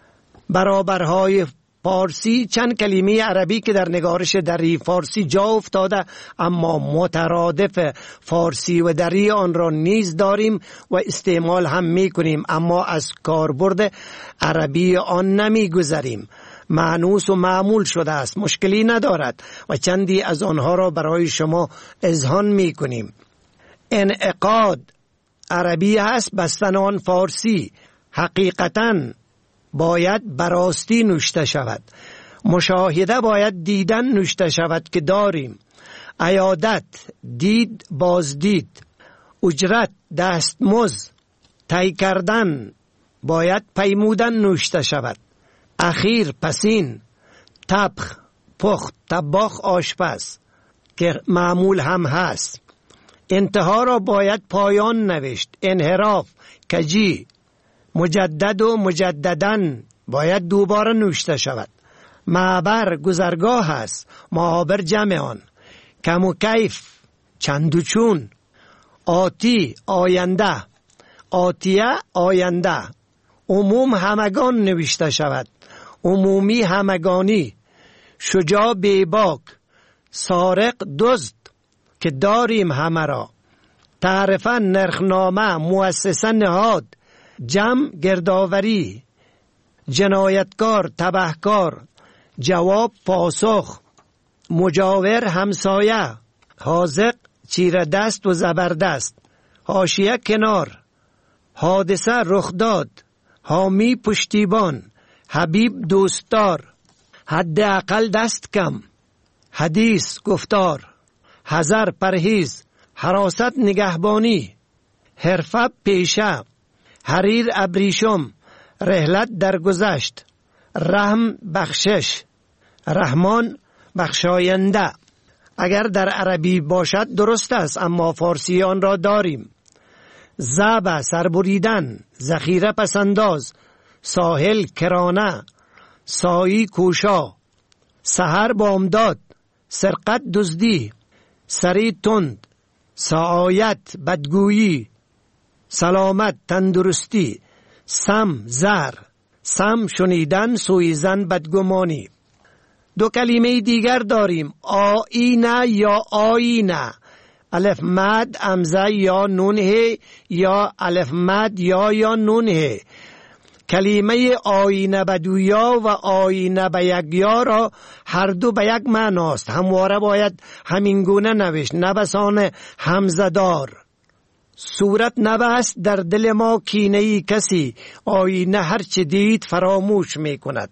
برابرهای فارسی چند کلمه عربی که در نگارش دری فارسی جا افتاده اما مترادف فارسی و دری آن را نیز داریم و استعمال هم می کنیم اما از کاربرد عربی آن نمی گذریم. مانوس و معمول شده است، مشکلی ندارد و چندی از آنها را برای شما اذعان می کنیم. انعقاد عربی است، بستن آن فارسی. حقیقتاً باید براستی نوشته شود. مشاهده باید دیدن نوشته شود که داریم. عیادت دید بازدید. اجرت دستمزد طی کردن باید پیمودن نوشته شود. اخیر پسین. طبخ پخت طباخ آشپز که معمول هم هست. انتها را باید پایان نوشت. انحراف کجی. مجدد و مجددن باید دوباره نوشته شود. معبر گذرگاه است، معابر جمع آن. کم و کیف چند و چون. آتی آینده، آتیه آینده. عموم همگان نوشته شود، عمومی همگانی. شجاع بیباک، سارق دزد که داریم همه را. تعرفه نرخنامه، مؤسسه نهاد. جمع گردآوری. جنایتکار تبهکار. جواب پاسخ. مجاور همسایه. حاذق چیره دست و زبردست. حاشیه کنار. حادثه رخ داد. حامی پشتیبان. حبیب دوستدار. حد اقل دست کم. حدیث گفتار. حذر پرهیز. حراست نگهبانی. حرفه پیشه. حریر ابریشم. رحلت درگذشت. رحم بخشش. رحمان بخشاینده. اگر در عربی باشد درست است اما فارسی آن را داریم. زبا سربریدن. ذخیره پسنداز. ساحل کرانه. سایی کوشا. سحر بامداد. سرقت دزدی. سری تند. سعایت بدگویی. سلامت تندرستی. سم زر. سم شنیدن، سویزن بدگمانی. دو کلمه دیگر داریم. آینه یا آینه. الف مد همزه یا نون ه یا الف مد یا نون ه. کلمه آینه بدویا و آینه بیگیا را هر دو به یک معناست. همواره باید همینگونه نوشت، نبسان همزه دار. صورت نبست در دل ما کینه‌ای کسی. آینه هر چه دید فراموش می کند.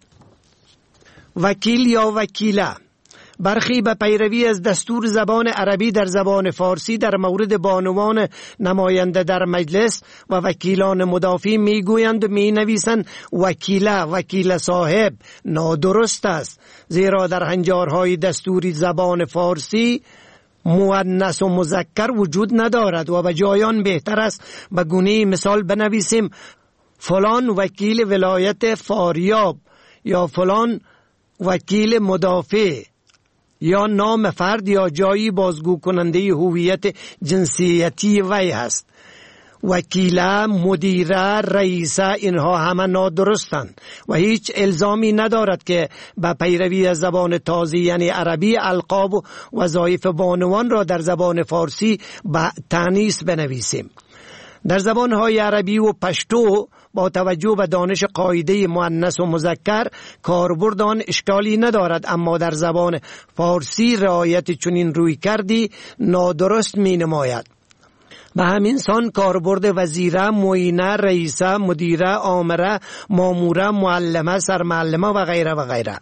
وکیل یا وکیله. برخی به پیروی از دستور زبان عربی در زبان فارسی در مورد بانوان نماینده در مجلس و وکیلان مدافع می گویند و می نویسند وکیله، وکیل صاحب. نادرست است، زیرا در هنجارهای دستوری زبان فارسی مؤنث و مذکر وجود ندارد و به جایان بهتر است به گونه مثال بنویسیم فلان وکیل ولایت فاریاب یا فلان وکیل مدافع یا نام فرد یا جایی بازگو کننده هویت جنسیتی وی هست. وکیله، مدیره، رئیسه اینها همه نادرستند و هیچ الزامی ندارد که به پیروی از زبان تازه یعنی عربی القاب و وظایف بانوان را در زبان فارسی به تانیث بنویسیم. در زبانهای عربی و پشتو با توجه به دانش قاعده مؤنث و مذکر کاربرد آن اشکالی ندارد، اما در زبان فارسی رعایت چنین روی کردی نادرست می نماید. به همین سان کاربرد وزیره، معینه، رئیسه، مدیره، آمره، ماموره، معلمه، سرمعلمه و غیره و غیره.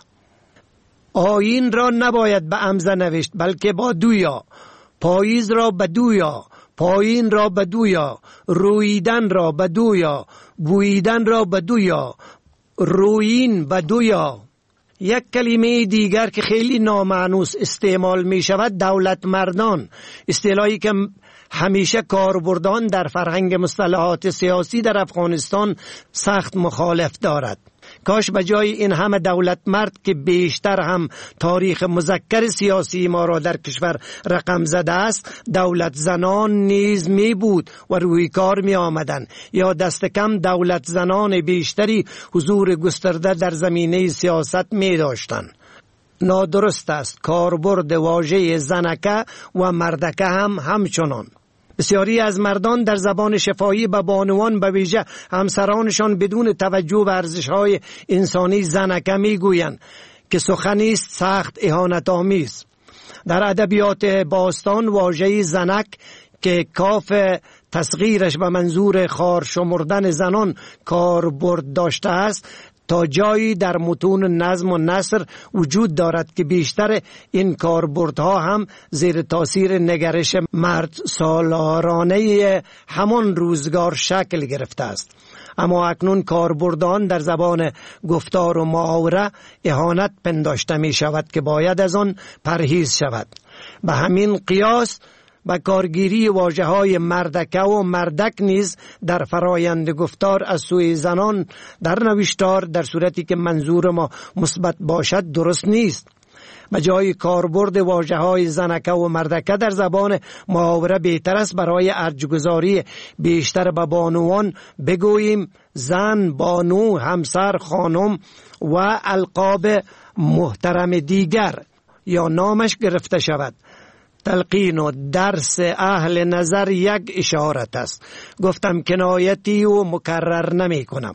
آیین را نباید به همزه نوشت بلکه با دویا. پاییز را به دویا، پایین را به دویا، رویدن را به دویا، بویدن را به دویا، رویین به دویا. یک کلمه دیگر که خیلی نامانوس استعمال می شود دولت مردان، اصطلاحی که همیشه کاربردان در فرهنگ مصطلحات سیاسی در افغانستان سخت مخالف دارد. کاش به جای این همه دولت مرد که بیشتر هم تاریخ مذکر سیاسی ما را در کشور رقم زده است، دولت زنان نیز می بود و روی کار می آمدن، یا دست کم دولت زنان بیشتری حضور گسترده در زمینه سیاست می داشتن. نادرست است کاربرد واژه زنکه و مردکه هم همچنان. بسیاری از مردان در زبان شفاهی به بانوان به ویژه همسرانشان بدون توجه به ارزش‌های انسانی زنکه میگویند که سخنی است سخت اهانت‌آمیز. در ادبیات باستان واژه زنک که کاف تصغیرش به منظور خار شمردن زنان کاربرد داشته است، تا جایی در متون نظم و نثر وجود دارد که بیشتر این کاربردها هم زیر تاثیر نگرش مرد سالارانه همان روزگار شکل گرفته است. اما اکنون کاربردان در زبان گفتار و محاوره اهانت پنداشته می شود که باید از آن پرهیز شود. به همین قیاس با کارگیری واژه‌های مردکه و مردک نیز در فرایند گفتار از سوی زنان در نوشتار در صورتی که منظور ما مثبت باشد درست نیست. به جای کاربرد واژه‌های زنکه و مردکه در زبان محاوره بهتر است برای ارجگذاری بیشتر به بانوان بگوییم زن، بانو، همسر، خانم و القاب محترم دیگر یا نامش گرفته شود. تلقین و درس اهل نظر یک اشارت است. گفتم کنایتی و مکرر نمی کنم.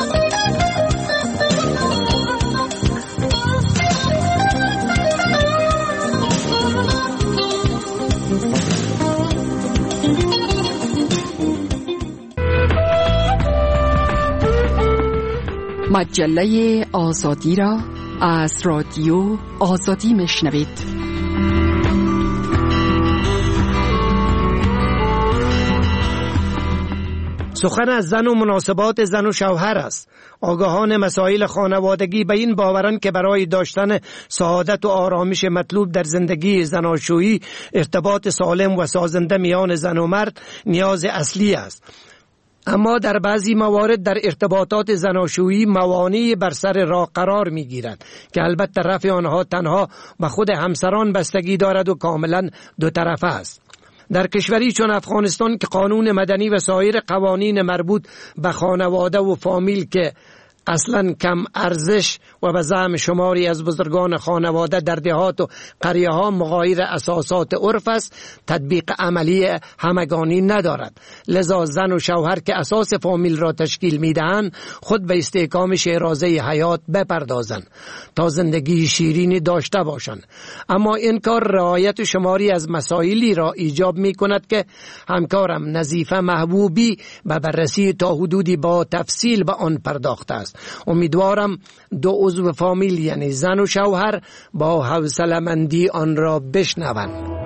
مجله آزادی را از رادیو آزادی میشنوید. سخن از زن و مناسبات زن و شوهر است. آگاهان مسائل خانوادگی به این باورند که برای داشتن سعادت و آرامش مطلوب در زندگی زناشویی ارتباط سالم و سازنده میان زن و مرد نیاز اصلی است. اما در بعضی موارد در ارتباطات زناشویی موانعی بر سر راه قرار می گیرد که البته رفع آنها تنها به خود همسران بستگی دارد و کاملا دو طرفه است. در کشوری چون افغانستان که قانون مدنی و سایر قوانین مربوط به خانواده و فامیل که اصلا کم ارزش و به زعم شماری از بزرگان خانواده در دهات و قریه ها مغایر اساسات عرف است، تطبیق عملی همگانی ندارد. لذا زن و شوهر که اساس فامیل را تشکیل میدهند خود به استحکام شیرازه حیات بپردازند تا زندگی شیرینی داشته باشند. اما این کار رعایت شماری از مسائلی را ایجاب می کند که همکارم نظیفه محبوبی به بررسی تا حدودی با تفصیل به آن پرداخته است. امیدوارم دو عضو فامیل یعنی زن و شوهر با حوصله‌مندی آن را بشنوند.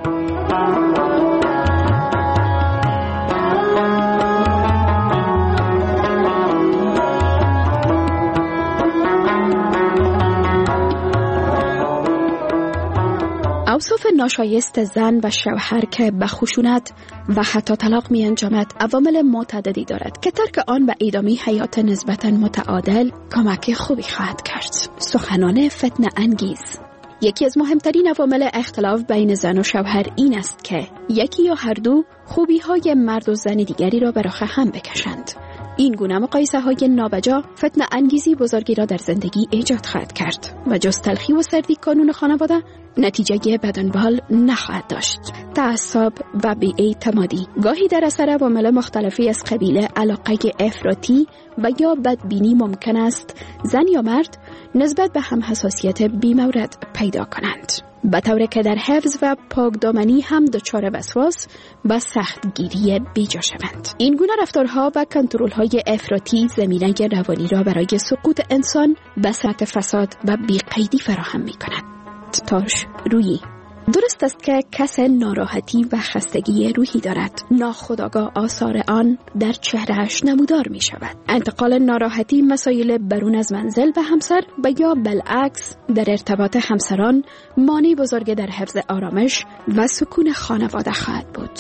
اوصاف ناشایست زن و شوهر که به خشونت و حتی طلاق می انجامد عوامل متعددی دارد که ترک آن به ادامه حیات نسبتاً متعادل کمک خوبی خواهد کرد. سخنان فتنه انگیز. یکی از مهمترین عوامل اختلاف بین زن و شوهر این است که یکی یا هر دو خوبی های مرد و زن دیگری را به رخ هم بکشند. این گونه مقایسه های نابجا فتنه انگیزی بزرگی را در زندگی ایجاد خواهد کرد و جز تلخی و سردی کانون خانواده نتیجه بدنبال نخواهد داشت. تعصب و بی‌اعتمادی گاهی در اثر عوامل مختلفی از قبیل علاقه افراطی و یا بدبینی ممکن است زن یا مرد نسبت به هم حساسیت بی‌مورد پیدا کنند، به طوری که در حفظ و پاکدامنی هم دچار وسواس و سختگیری بیجا شوند. این گونه رفتارها و کنترل‌های افراطی زمینه روانی را برای سقوط انسان به سطح فساد و بی‌قیدی فراهم می‌کند. تاش رویی. درست است که کس ناراحتی و خستگی روحی دارد، ناخودآگاه آثار آن در چهرهش نمودار می شود. انتقال ناراحتی مسائل برون از منزل به همسر و یا بالعکس در ارتباط همسران مانع بزرگ در حفظ آرامش و سکون خانواده خواهد بود.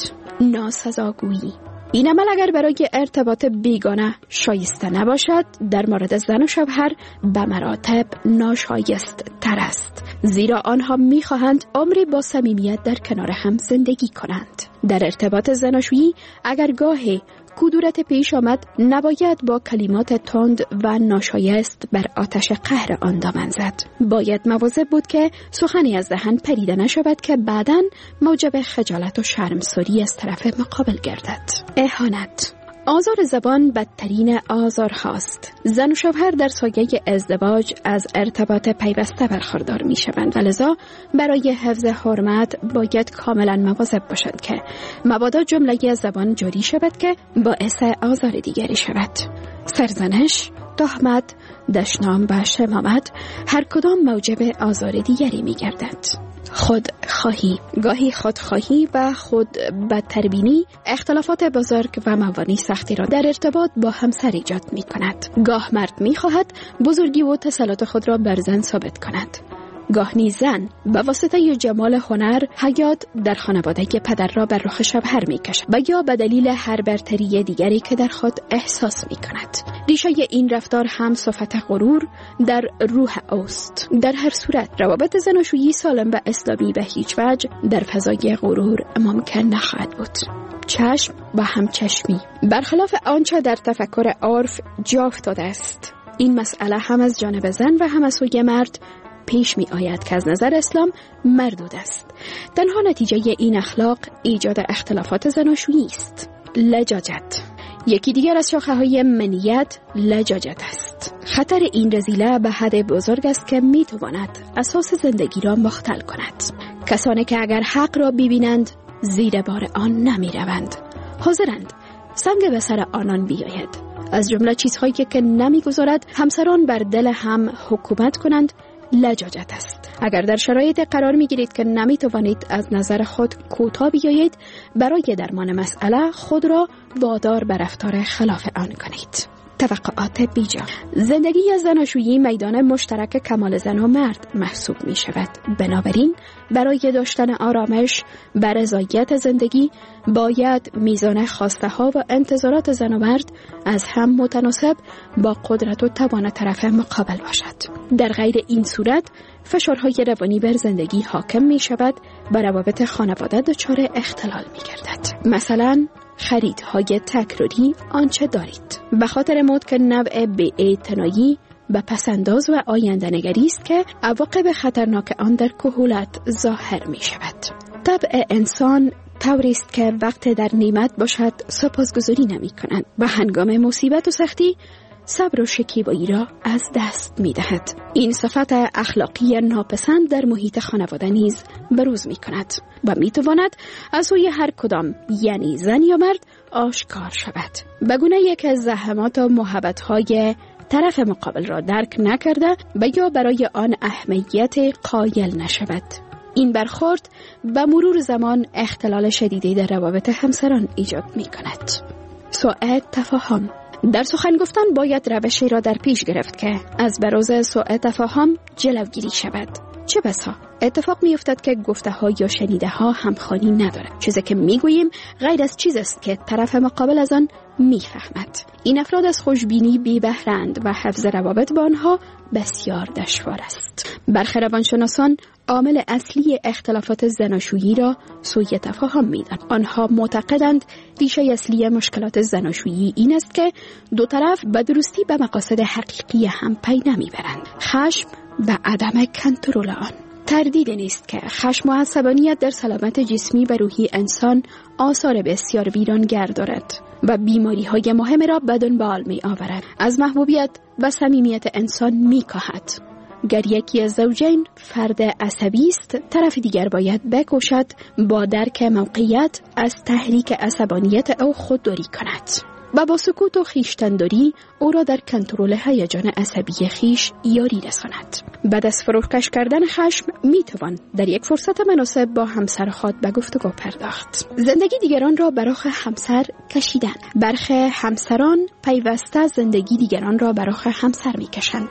ناسزاگویی. این عمل اگر برای ارتباط بیگانه شایسته نباشد، در مورد زن و شوهر به مراتب ناشایست تر است، زیرا آنها می‌خواهند عمری با صمیمیت در کنار هم زندگی کنند. در ارتباط زناشویی اگر گاهی کدورت پیش آمد، نباید با کلمات تند و ناشایست بر آتش قهر آن دامن زد. باید مواظب بود که سخنی از دهن پریده نشود که بعداً موجب خجالت و شرمساری از طرف مقابل گردد. اهانت. آزار زبان بدترین آزار هاست. زن و شوهر در سایه ازدواج از ارتباط پیوسته برخوردار می شوند و لذا برای حفظ حرمت باید کاملا مواظب باشند که مبادا جمله زبان جاری شود که باعث آزار دیگری شود. سرزنش، تهمت، دشنام و شمامت هر کدام موجب آزار دیگری می گردد. خودخواهی. گاهی خودخواهی و خود بدتربینی اختلافات بزرگ و موانع سختی را در ارتباط با همسر ایجاد می کند. گاه مرد می خواهد بزرگی و تسلط خود را بر زن ثابت کند. گاه نیز زن به واسطه جمال هنر حیات در خانواده پدر را بر رخ شوهر می کشد و یا به دلیل هر برتری دیگری که در خود احساس می کند. ریشه این رفتار هم صفت غرور در روح اوست. در هر صورت روابط زناشویی سالم و اسلامی به هیچ وجه در فضای غرور ممکن نخواهد بود. چشم و همچشمی. برخلاف آنچه در تفکر عرف جا افتاده است، این مسئله هم از جانب زن و هم از سوی مرد پیش می آید که از نظر اسلام مردود است. تنها نتیجه این اخلاق ایجاد اختلافات زناشویی است. لجاجت. یکی دیگر از شاخه‌های منیت لجاجت است. خطر این رذیله به حد بزرگ است که می تواند اساس زندگی را مختل کند. کسانی که اگر حق را ببینند زیر بار آن نمی روند، حاضرند سنگ به سر آنان بیاید. از جمله چیزهایی که نمی گذارد همسران بر دل هم حکومت کنند لجاجت است. اگر در شرایط قرار می گیرید که نمی توانید از نظر خود کوتاه بیایید، برای درمان مسئله خود را وادار به رفتار خلاف آن کنید. توقعات بیجا. زندگی از زناشویی میدان مشترک کمال زن و مرد محسوب می شود. بنابراین برای داشتن آرامش و رضایت زندگی باید میزان خواسته ها و انتظارات زن و مرد از هم متناسب با قدرت و توان طرف مقابل باشد. در غیر این صورت فشارهای روانی بر زندگی حاکم می شود و روابط خانواده دچار اختلال می گردد. مثلا خریدهای تکراری آنچه دارید به خاطر موت که نوع بی‌اعتنایی و پسنداز و آینده نگری است که عواقب خطرناک آن در کهولت ظاهر می شود. طبع انسان طوری است که وقت در نعمت باشد سپاسگزاری نمی کنند و هنگام مصیبت و سختی صبر و شکیبایی را از دست می دهد. این صفت اخلاقی ناپسند در محیط خانواده نیز بروز می کند و می تواند از سوی هر کدام، یعنی زن یا مرد، آشکار شود. به گونه که زحمات و محبت‌های طرف مقابل را درک نکرده و یا برای آن اهمیت قایل نشود. این برخورد به مرور زمان اختلال شدیدی در روابط همسران ایجاد می کند. سوء تفاهم. در سخن گفتن باید روشی را در پیش گرفت که از بروز سوء تفاهم جلوگیری شود. چه بسا اتفاق می افتد که گفته ها یا شنیده ها همخوانی ندارد. چیزی که می گوییم غیر از چیز است که طرف مقابل از آن می فهمد. این افراد از خوشبینی بی بهرند و حفظ روابط با آنها بسیار دشوار است. برخی روانشناسان عامل اصلی اختلافات زناشویی را سوء تفاهم می‌دانند. آنها معتقدند ریشه اصلی مشکلات زناشویی این است که دو طرف به درستی به مقاصد حقیقی هم پی نمیبرند. خشم و عدم کنترل آن. تردید نیست که خشم و عصبانیت در سلامت جسمی و روحی انسان آثار بسیار ویرانگر دارد و بیماری‌های مهم را به دنبال می‌آورد. از محبوبیت و صمیمیت انسان می‌کاهد. گر یکی از زوجین فرد عصبی است، طرف دیگر باید بکوشد با درک موقعیت از تحریک عصبانیت او خودداری کند و با سکوت و خویشتن‌داری او را در کنترل هیجان عصبی خویش یاری رساند. بعد از فروکش کردن خشم میتوان در یک فرصت مناسب با همسر خود به گفتگو پرداخت. زندگی دیگران را برای همسر کشیدن. برخی همسران پیوسته زندگی دیگران را برای همسر میکشند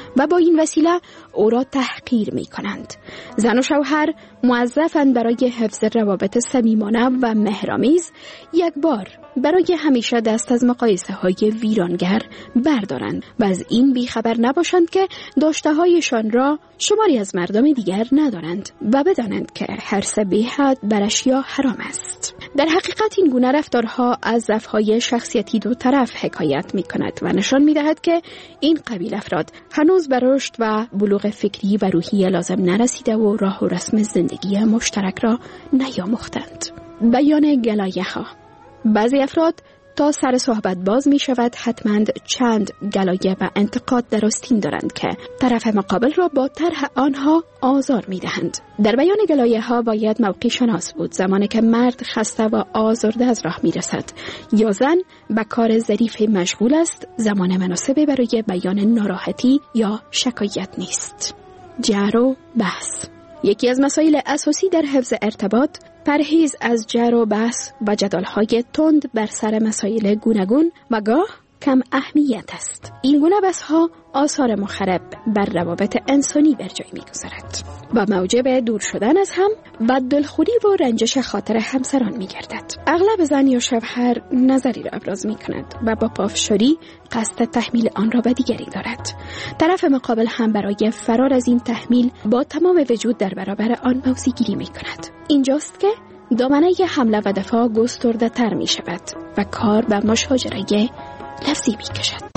و با این وسیله او را تحقیر می کنند. زن و شوهر موظفند برای حفظ روابط صمیمانه و مهرآمیز یک بار برای همیشه دست از مقایسه های ویرانگر بردارند و از این بیخبر نباشند که داشته هایشان را شماری از مردم دیگر ندارند و بدانند که حرص بی‌حد بر اشیا حرام است. در حقیقت این گونه رفتارها از ضعف‌های شخصیتی دو طرف حکایت می کند و نشان می دهد که این قبیل افراد هنوز به رشد و بلوغ فکری و روحی لازم نرسیده و راه و رسم زندگی مشترک را نیاموختند. بیان گلایه‌ها: بعضی افراد تا سر صحبت باز می شود حتماً چند گلایه و انتقاد در آستین دارند که طرف مقابل را با طرح آنها آزار می دهند. در بیان گلایه ها باید موقع شناس بود، زمانی که مرد خسته و آزرده از راه می رسد یا زن به کار ظریف مشغول است، زمان مناسبی برای بیان ناراحتی یا شکایت نیست. جر و بحث: یکی از مسائل اساسی در حفظ ارتباط پرهیز از جر و بحث و جدال‌های تند بر سر مسائل گوناگون و گاه کم اهمیت است. این گونه بحث‌ها آثار مخرب بر روابط انسانی بر جای می‌گذارد و موجب دور شدن از هم و دلخوری و رنجش خاطر همسران می‌گردد. اغلب زن یا شوهر نظری را ابراز می‌کند و با پافشاری قصد تحمیل آن را به دیگری دارد. طرف مقابل هم برای فرار از این تحمیل با تمام وجود در برابر آن موضع‌گیری می‌کند. اینجاست که دامنه حمله و دفاع گسترده تر می شود و کار به مشاجره لفظی می کشد.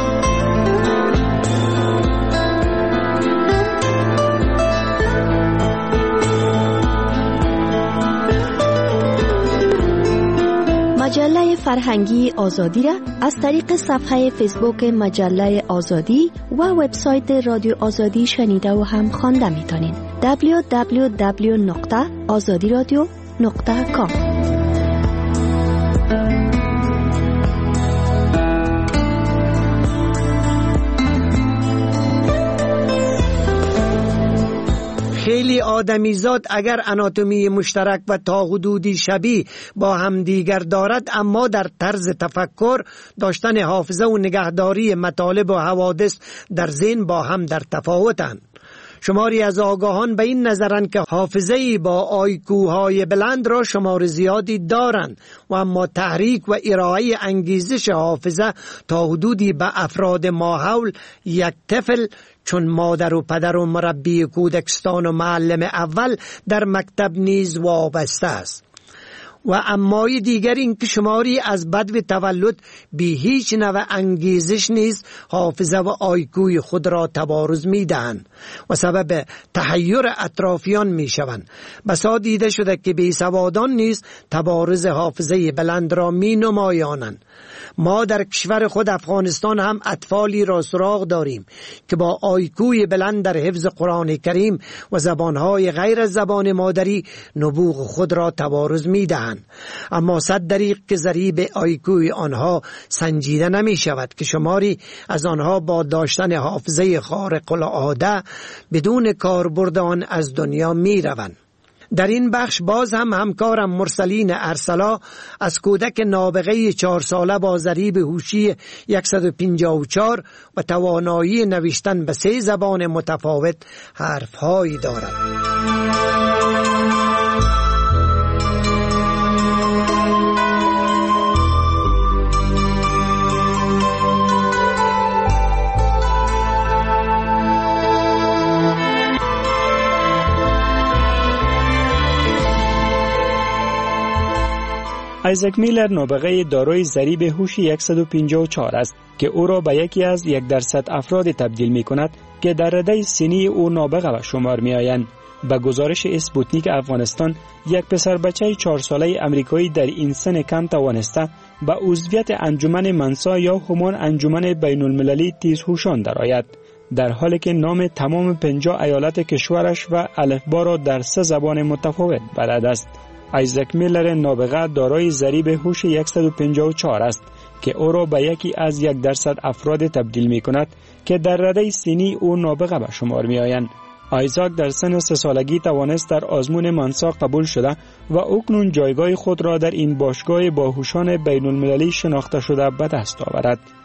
مجله فرهنگی آزادی را از طریق صفحه فیسبوک مجله آزادی و وبسایت رادیو آزادی شنیده و هم خوانده می توانید. www.azadiradio.com. خیلی آدمیزاد اگر اناتومی مشترک و تا حدودی شبیه با همدیگر دارد، اما در طرز تفکر، داشتن حافظه و نگهداری مطالب و حوادث در ذهن با هم در تفاوتند. شماری از آگاهان به این نظرند که حافظه‌ای با آیکوهای بلند را شمار زیادی دارند و اما تحریک و ارائه انگیزش حافظه تا حدودی به افراد ماحول یک طفل چون مادر و پدر و مربی کودکستان و معلم اول در مکتب نیز وابسته است. و امای دیگر این که شماری از بدو تولد بی هیچ نوع انگیزش نیز حافظه و آیکوی خود را تبارز می دهند و سبب تحیر اطرافیان می شوند. بسا دیده شده که بی سوادان نیز تبارز حافظه بلند را می نمایانند. ما در کشور خود افغانستان هم اطفالی را سراغ داریم که با آیکوی بلند در حفظ قرآن کریم و زبانهای غیر از زبان مادری نبوغ خود را تبارز می دهند. اما صد دریغ که ضریب آیکوی آنها سنجیده نمی شود که شماری از آنها با داشتن حافظه خارق العاده بدون کاربرد آن از دنیا می روند. در این بخش باز هم همکارم مرسلین ارسلا از کودک نابغه 4 ساله با ضریب هوشی 154 و توانایی نوشتن به 3 زبان متفاوت حرفهایی دارد. آیزک میلر نابغه دارای ضریب هوش 154 است که او را به یکی از 1% افراد تبدیل می کند که در رده سنی او نابغه به شمار می آیند. به گزارش اسپوتنیک افغانستان، یک پسر بچه 4 ساله امریکایی در این سن کم توانسته به عضویت انجمن منسا یا همان انجمن بین المللی تیزهوشان درآید، در حالی که نام تمام 50 ایالت کشورش و الفبا را در 3 زبان متفاوت بلد است. آیزک میلر نابغه دارای ضریب هوش 154 است که او را به یکی از 1% افراد تبدیل می کند که در رده سنی او نابغه به شمار می آیند. آیزاک در سن 3 سالگی توانست در آزمون منسا قبول شده و اکنون جایگاه خود را در این باشگاه باهوشان بین المللی شناخته شده به دست آورد.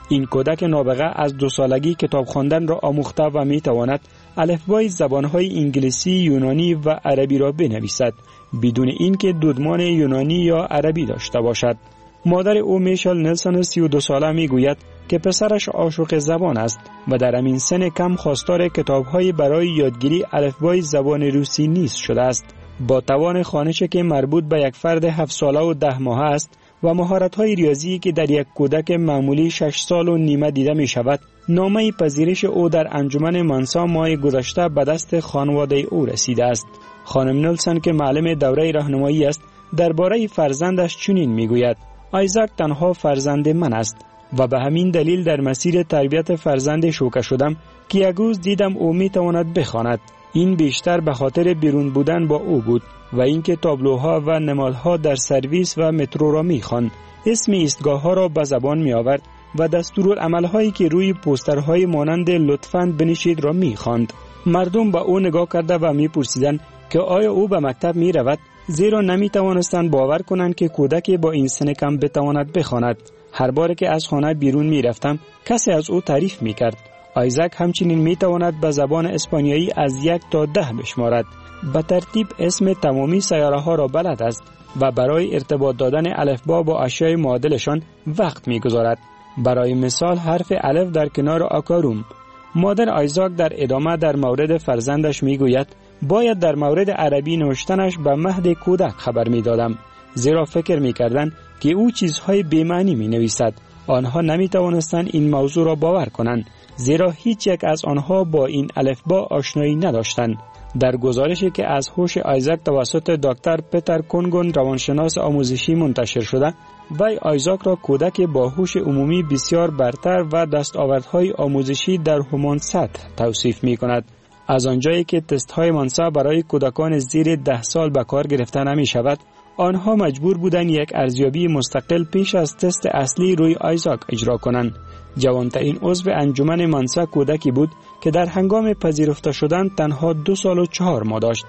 این کودک نابغه از 2 سالگی کتاب خواندن را آموخته و میتواند الفبای زبانهای انگلیسی، یونانی و عربی را بنویسد بدون اینکه دودمان یونانی یا عربی داشته باشد. مادر او میشل نلسون 32 ساله میگوید که پسرش عاشق زبان است و در همین سن کم خواستار کتاب‌های برای یادگیری الفبای زبان روسی نیز شده است. با توان خوانش که مربوط به یک فرد 7 ساله و 10 ماهه است و مهارت‌های ریاضی که در یک کودک معمولی 6 سال و نیمه دیده می شود، نامه پذیرش او در انجمن منسا ماه گذشته به دست خانواده او رسیده است. خانم نلسون که معلم دوره راهنمایی است درباره فرزندش چنین میگوید: آیزاک تنها فرزند من است و به همین دلیل در مسیر تربیت فرزند شوکه شدم که یک روز دیدم او میتواند بخواند. این بیشتر به خاطر بیرون بودن با او بود و اینکه تابلوها و نمادها در سرویس و مترو را میخواند، اسم ایستگاه‌ها را به زبان میآورد و دستورالعمل‌هایی که روی پوسترهای مانند لطفاً بنشید را میخواند. مردم به او نگاه کرده و میپرسیدند که آیا او به مکتب میرود، زیرا نمیتوانستند باور کنند که کودک با این سن کم بتواند بخواند. هر بار که از خانه بیرون میرفتم کسی از او تعریف میکرد. آیزاک همچنین میتواند به زبان اسپانیایی از 1 تا 10 بشمارد. به ترتیب اسم تمامی سیاره ها را بلد است و برای ارتباط دادن الفبا با اشیاء معادلشان وقت میگذارد. برای مثال حرف الف در کنار آکاروم. مادر آیزاک در ادامه در مورد فرزندش میگوید: باید در مورد عربی نوشتنش به مهد کودک خبر میدادم، زیرا فکر میکردند که او چیزهای بی‌معنی مینویسد. آنها نمیتوانستند این موضوع را باور کنند، زیرا هیچ یک از آنها با این الفبا آشنایی نداشتند. در گزارشی که از هوش آیزاک توسط دکتر پیتر کونگون روانشناس آموزشی منتشر شده، وی آیزاک را کودک با هوش عمومی بسیار برتر و دستاوردهای آموزشی در همان سطح توصیف می‌کند. از آنجایی که تست‌های منسا برای کودکان زیر 10 سال به کار گرفته نمی شود، آنها مجبور بودند یک ارزیابی مستقل پیش از تست اصلی روی آیزاک اجرا کنند. جوانترین عضو انجمن منسا کودکی بود که در هنگام پذیرفته شدن تنها 2 سال و 4 ماه داشت.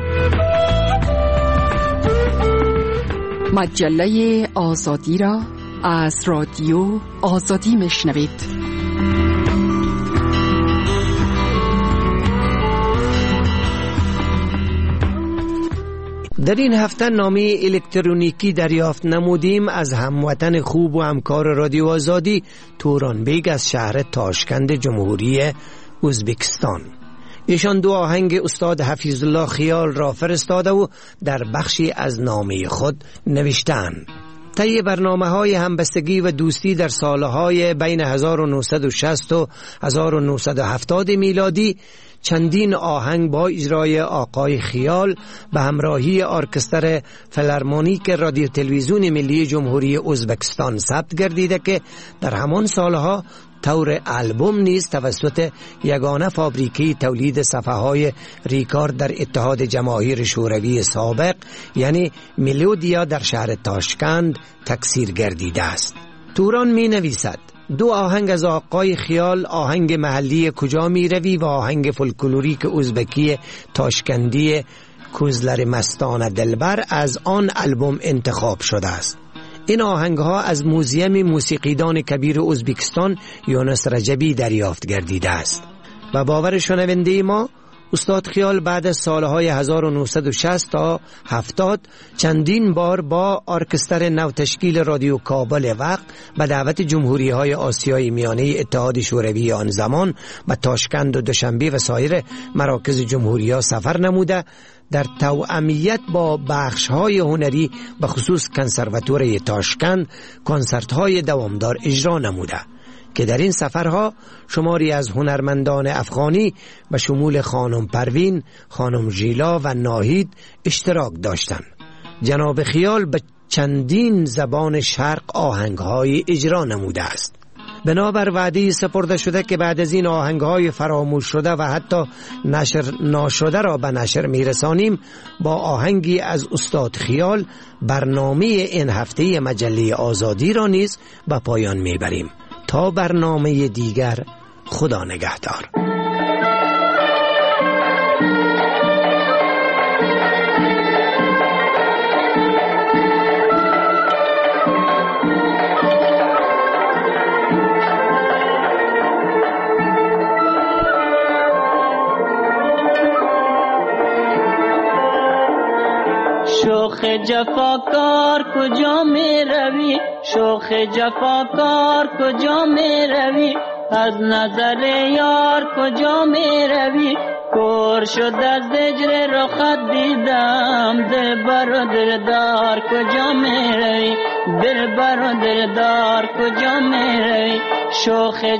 مجله آزادی را از رادیو آزادی میشنوید. در این هفته نامه الکترونیکی دریافت نمودیم از هموطن خوب و همکار رادیو آزادی تورانبیگ از شهر تاشکند جمهوری ازبکستان. ایشان 2 آهنگ استاد حفیظ الله خیال را فرستاده و در بخشی از نامه خود نوشتند: طی برنامه‌های همبستگی و دوستی در سالهای بین 1960 و 1970 میلادی چندین آهنگ با اجرای آقای خیال به همراهی ارکستر فیلارمونیک رادیو تلویزیون ملی جمهوری ازبکستان ثبت گردیده که در همان سالها طور آلبوم نیز توسط یگانه فابریکی تولید صفحه‌های ریکارد در اتحاد جماهیر شوروی سابق یعنی ملودیا در شهر تاشکند تکثیر گردیده است. توران می نویسد: 2 آهنگ از آقای خیال، آهنگ محلی کجا می روی و آهنگ فولکلوریک ازبکی تاشکندی کوزلر مستان دلبر از آن آلبوم انتخاب شده است. این آهنگ ها از موزیم موسیقیدان کبیر ازبکستان یونس رجبی دریافت گردیده است و باور شنونده ما استاد خیال بعد از سالهای 1960 تا 70 چندین بار با ارکستر نو تشکیل رادیو کابل وقت به دعوت جمهوری های آسیای میانه اتحاد شوروی آن زمان به تاشکند و دوشنبه و سایر مراکز جمهوری ها سفر نموده در توأمیت با بخش های هنری به خصوص کنسرواتوری تاشکند کنسرت های دوامدار اجرا نموده که در این سفرها شماری از هنرمندان افغانی به شمول خانم پروین، خانم ژیلا و ناهید اشتراک داشتند. جناب خیال به چندین زبان شرق آهنگ‌های اجرا نموده است. بنابر وعده سپرده شده که بعد از این آهنگ‌های فراموش شده و حتی نشر ناشده را به نشر میرسانیم، با آهنگی از استاد خیال برنامه این هفته مجله آزادی را نیز به پایان میبریم. تا برنامه دیگر، خدا نگهدار. جفاکار کجا می روی شوخ جفاکار کجا می روی از نظر یار کجا می روی کور شد از هجر رخت دیدم دلبر و دلدار کجا می روی دلبر و دلدار کجا می روی شوخ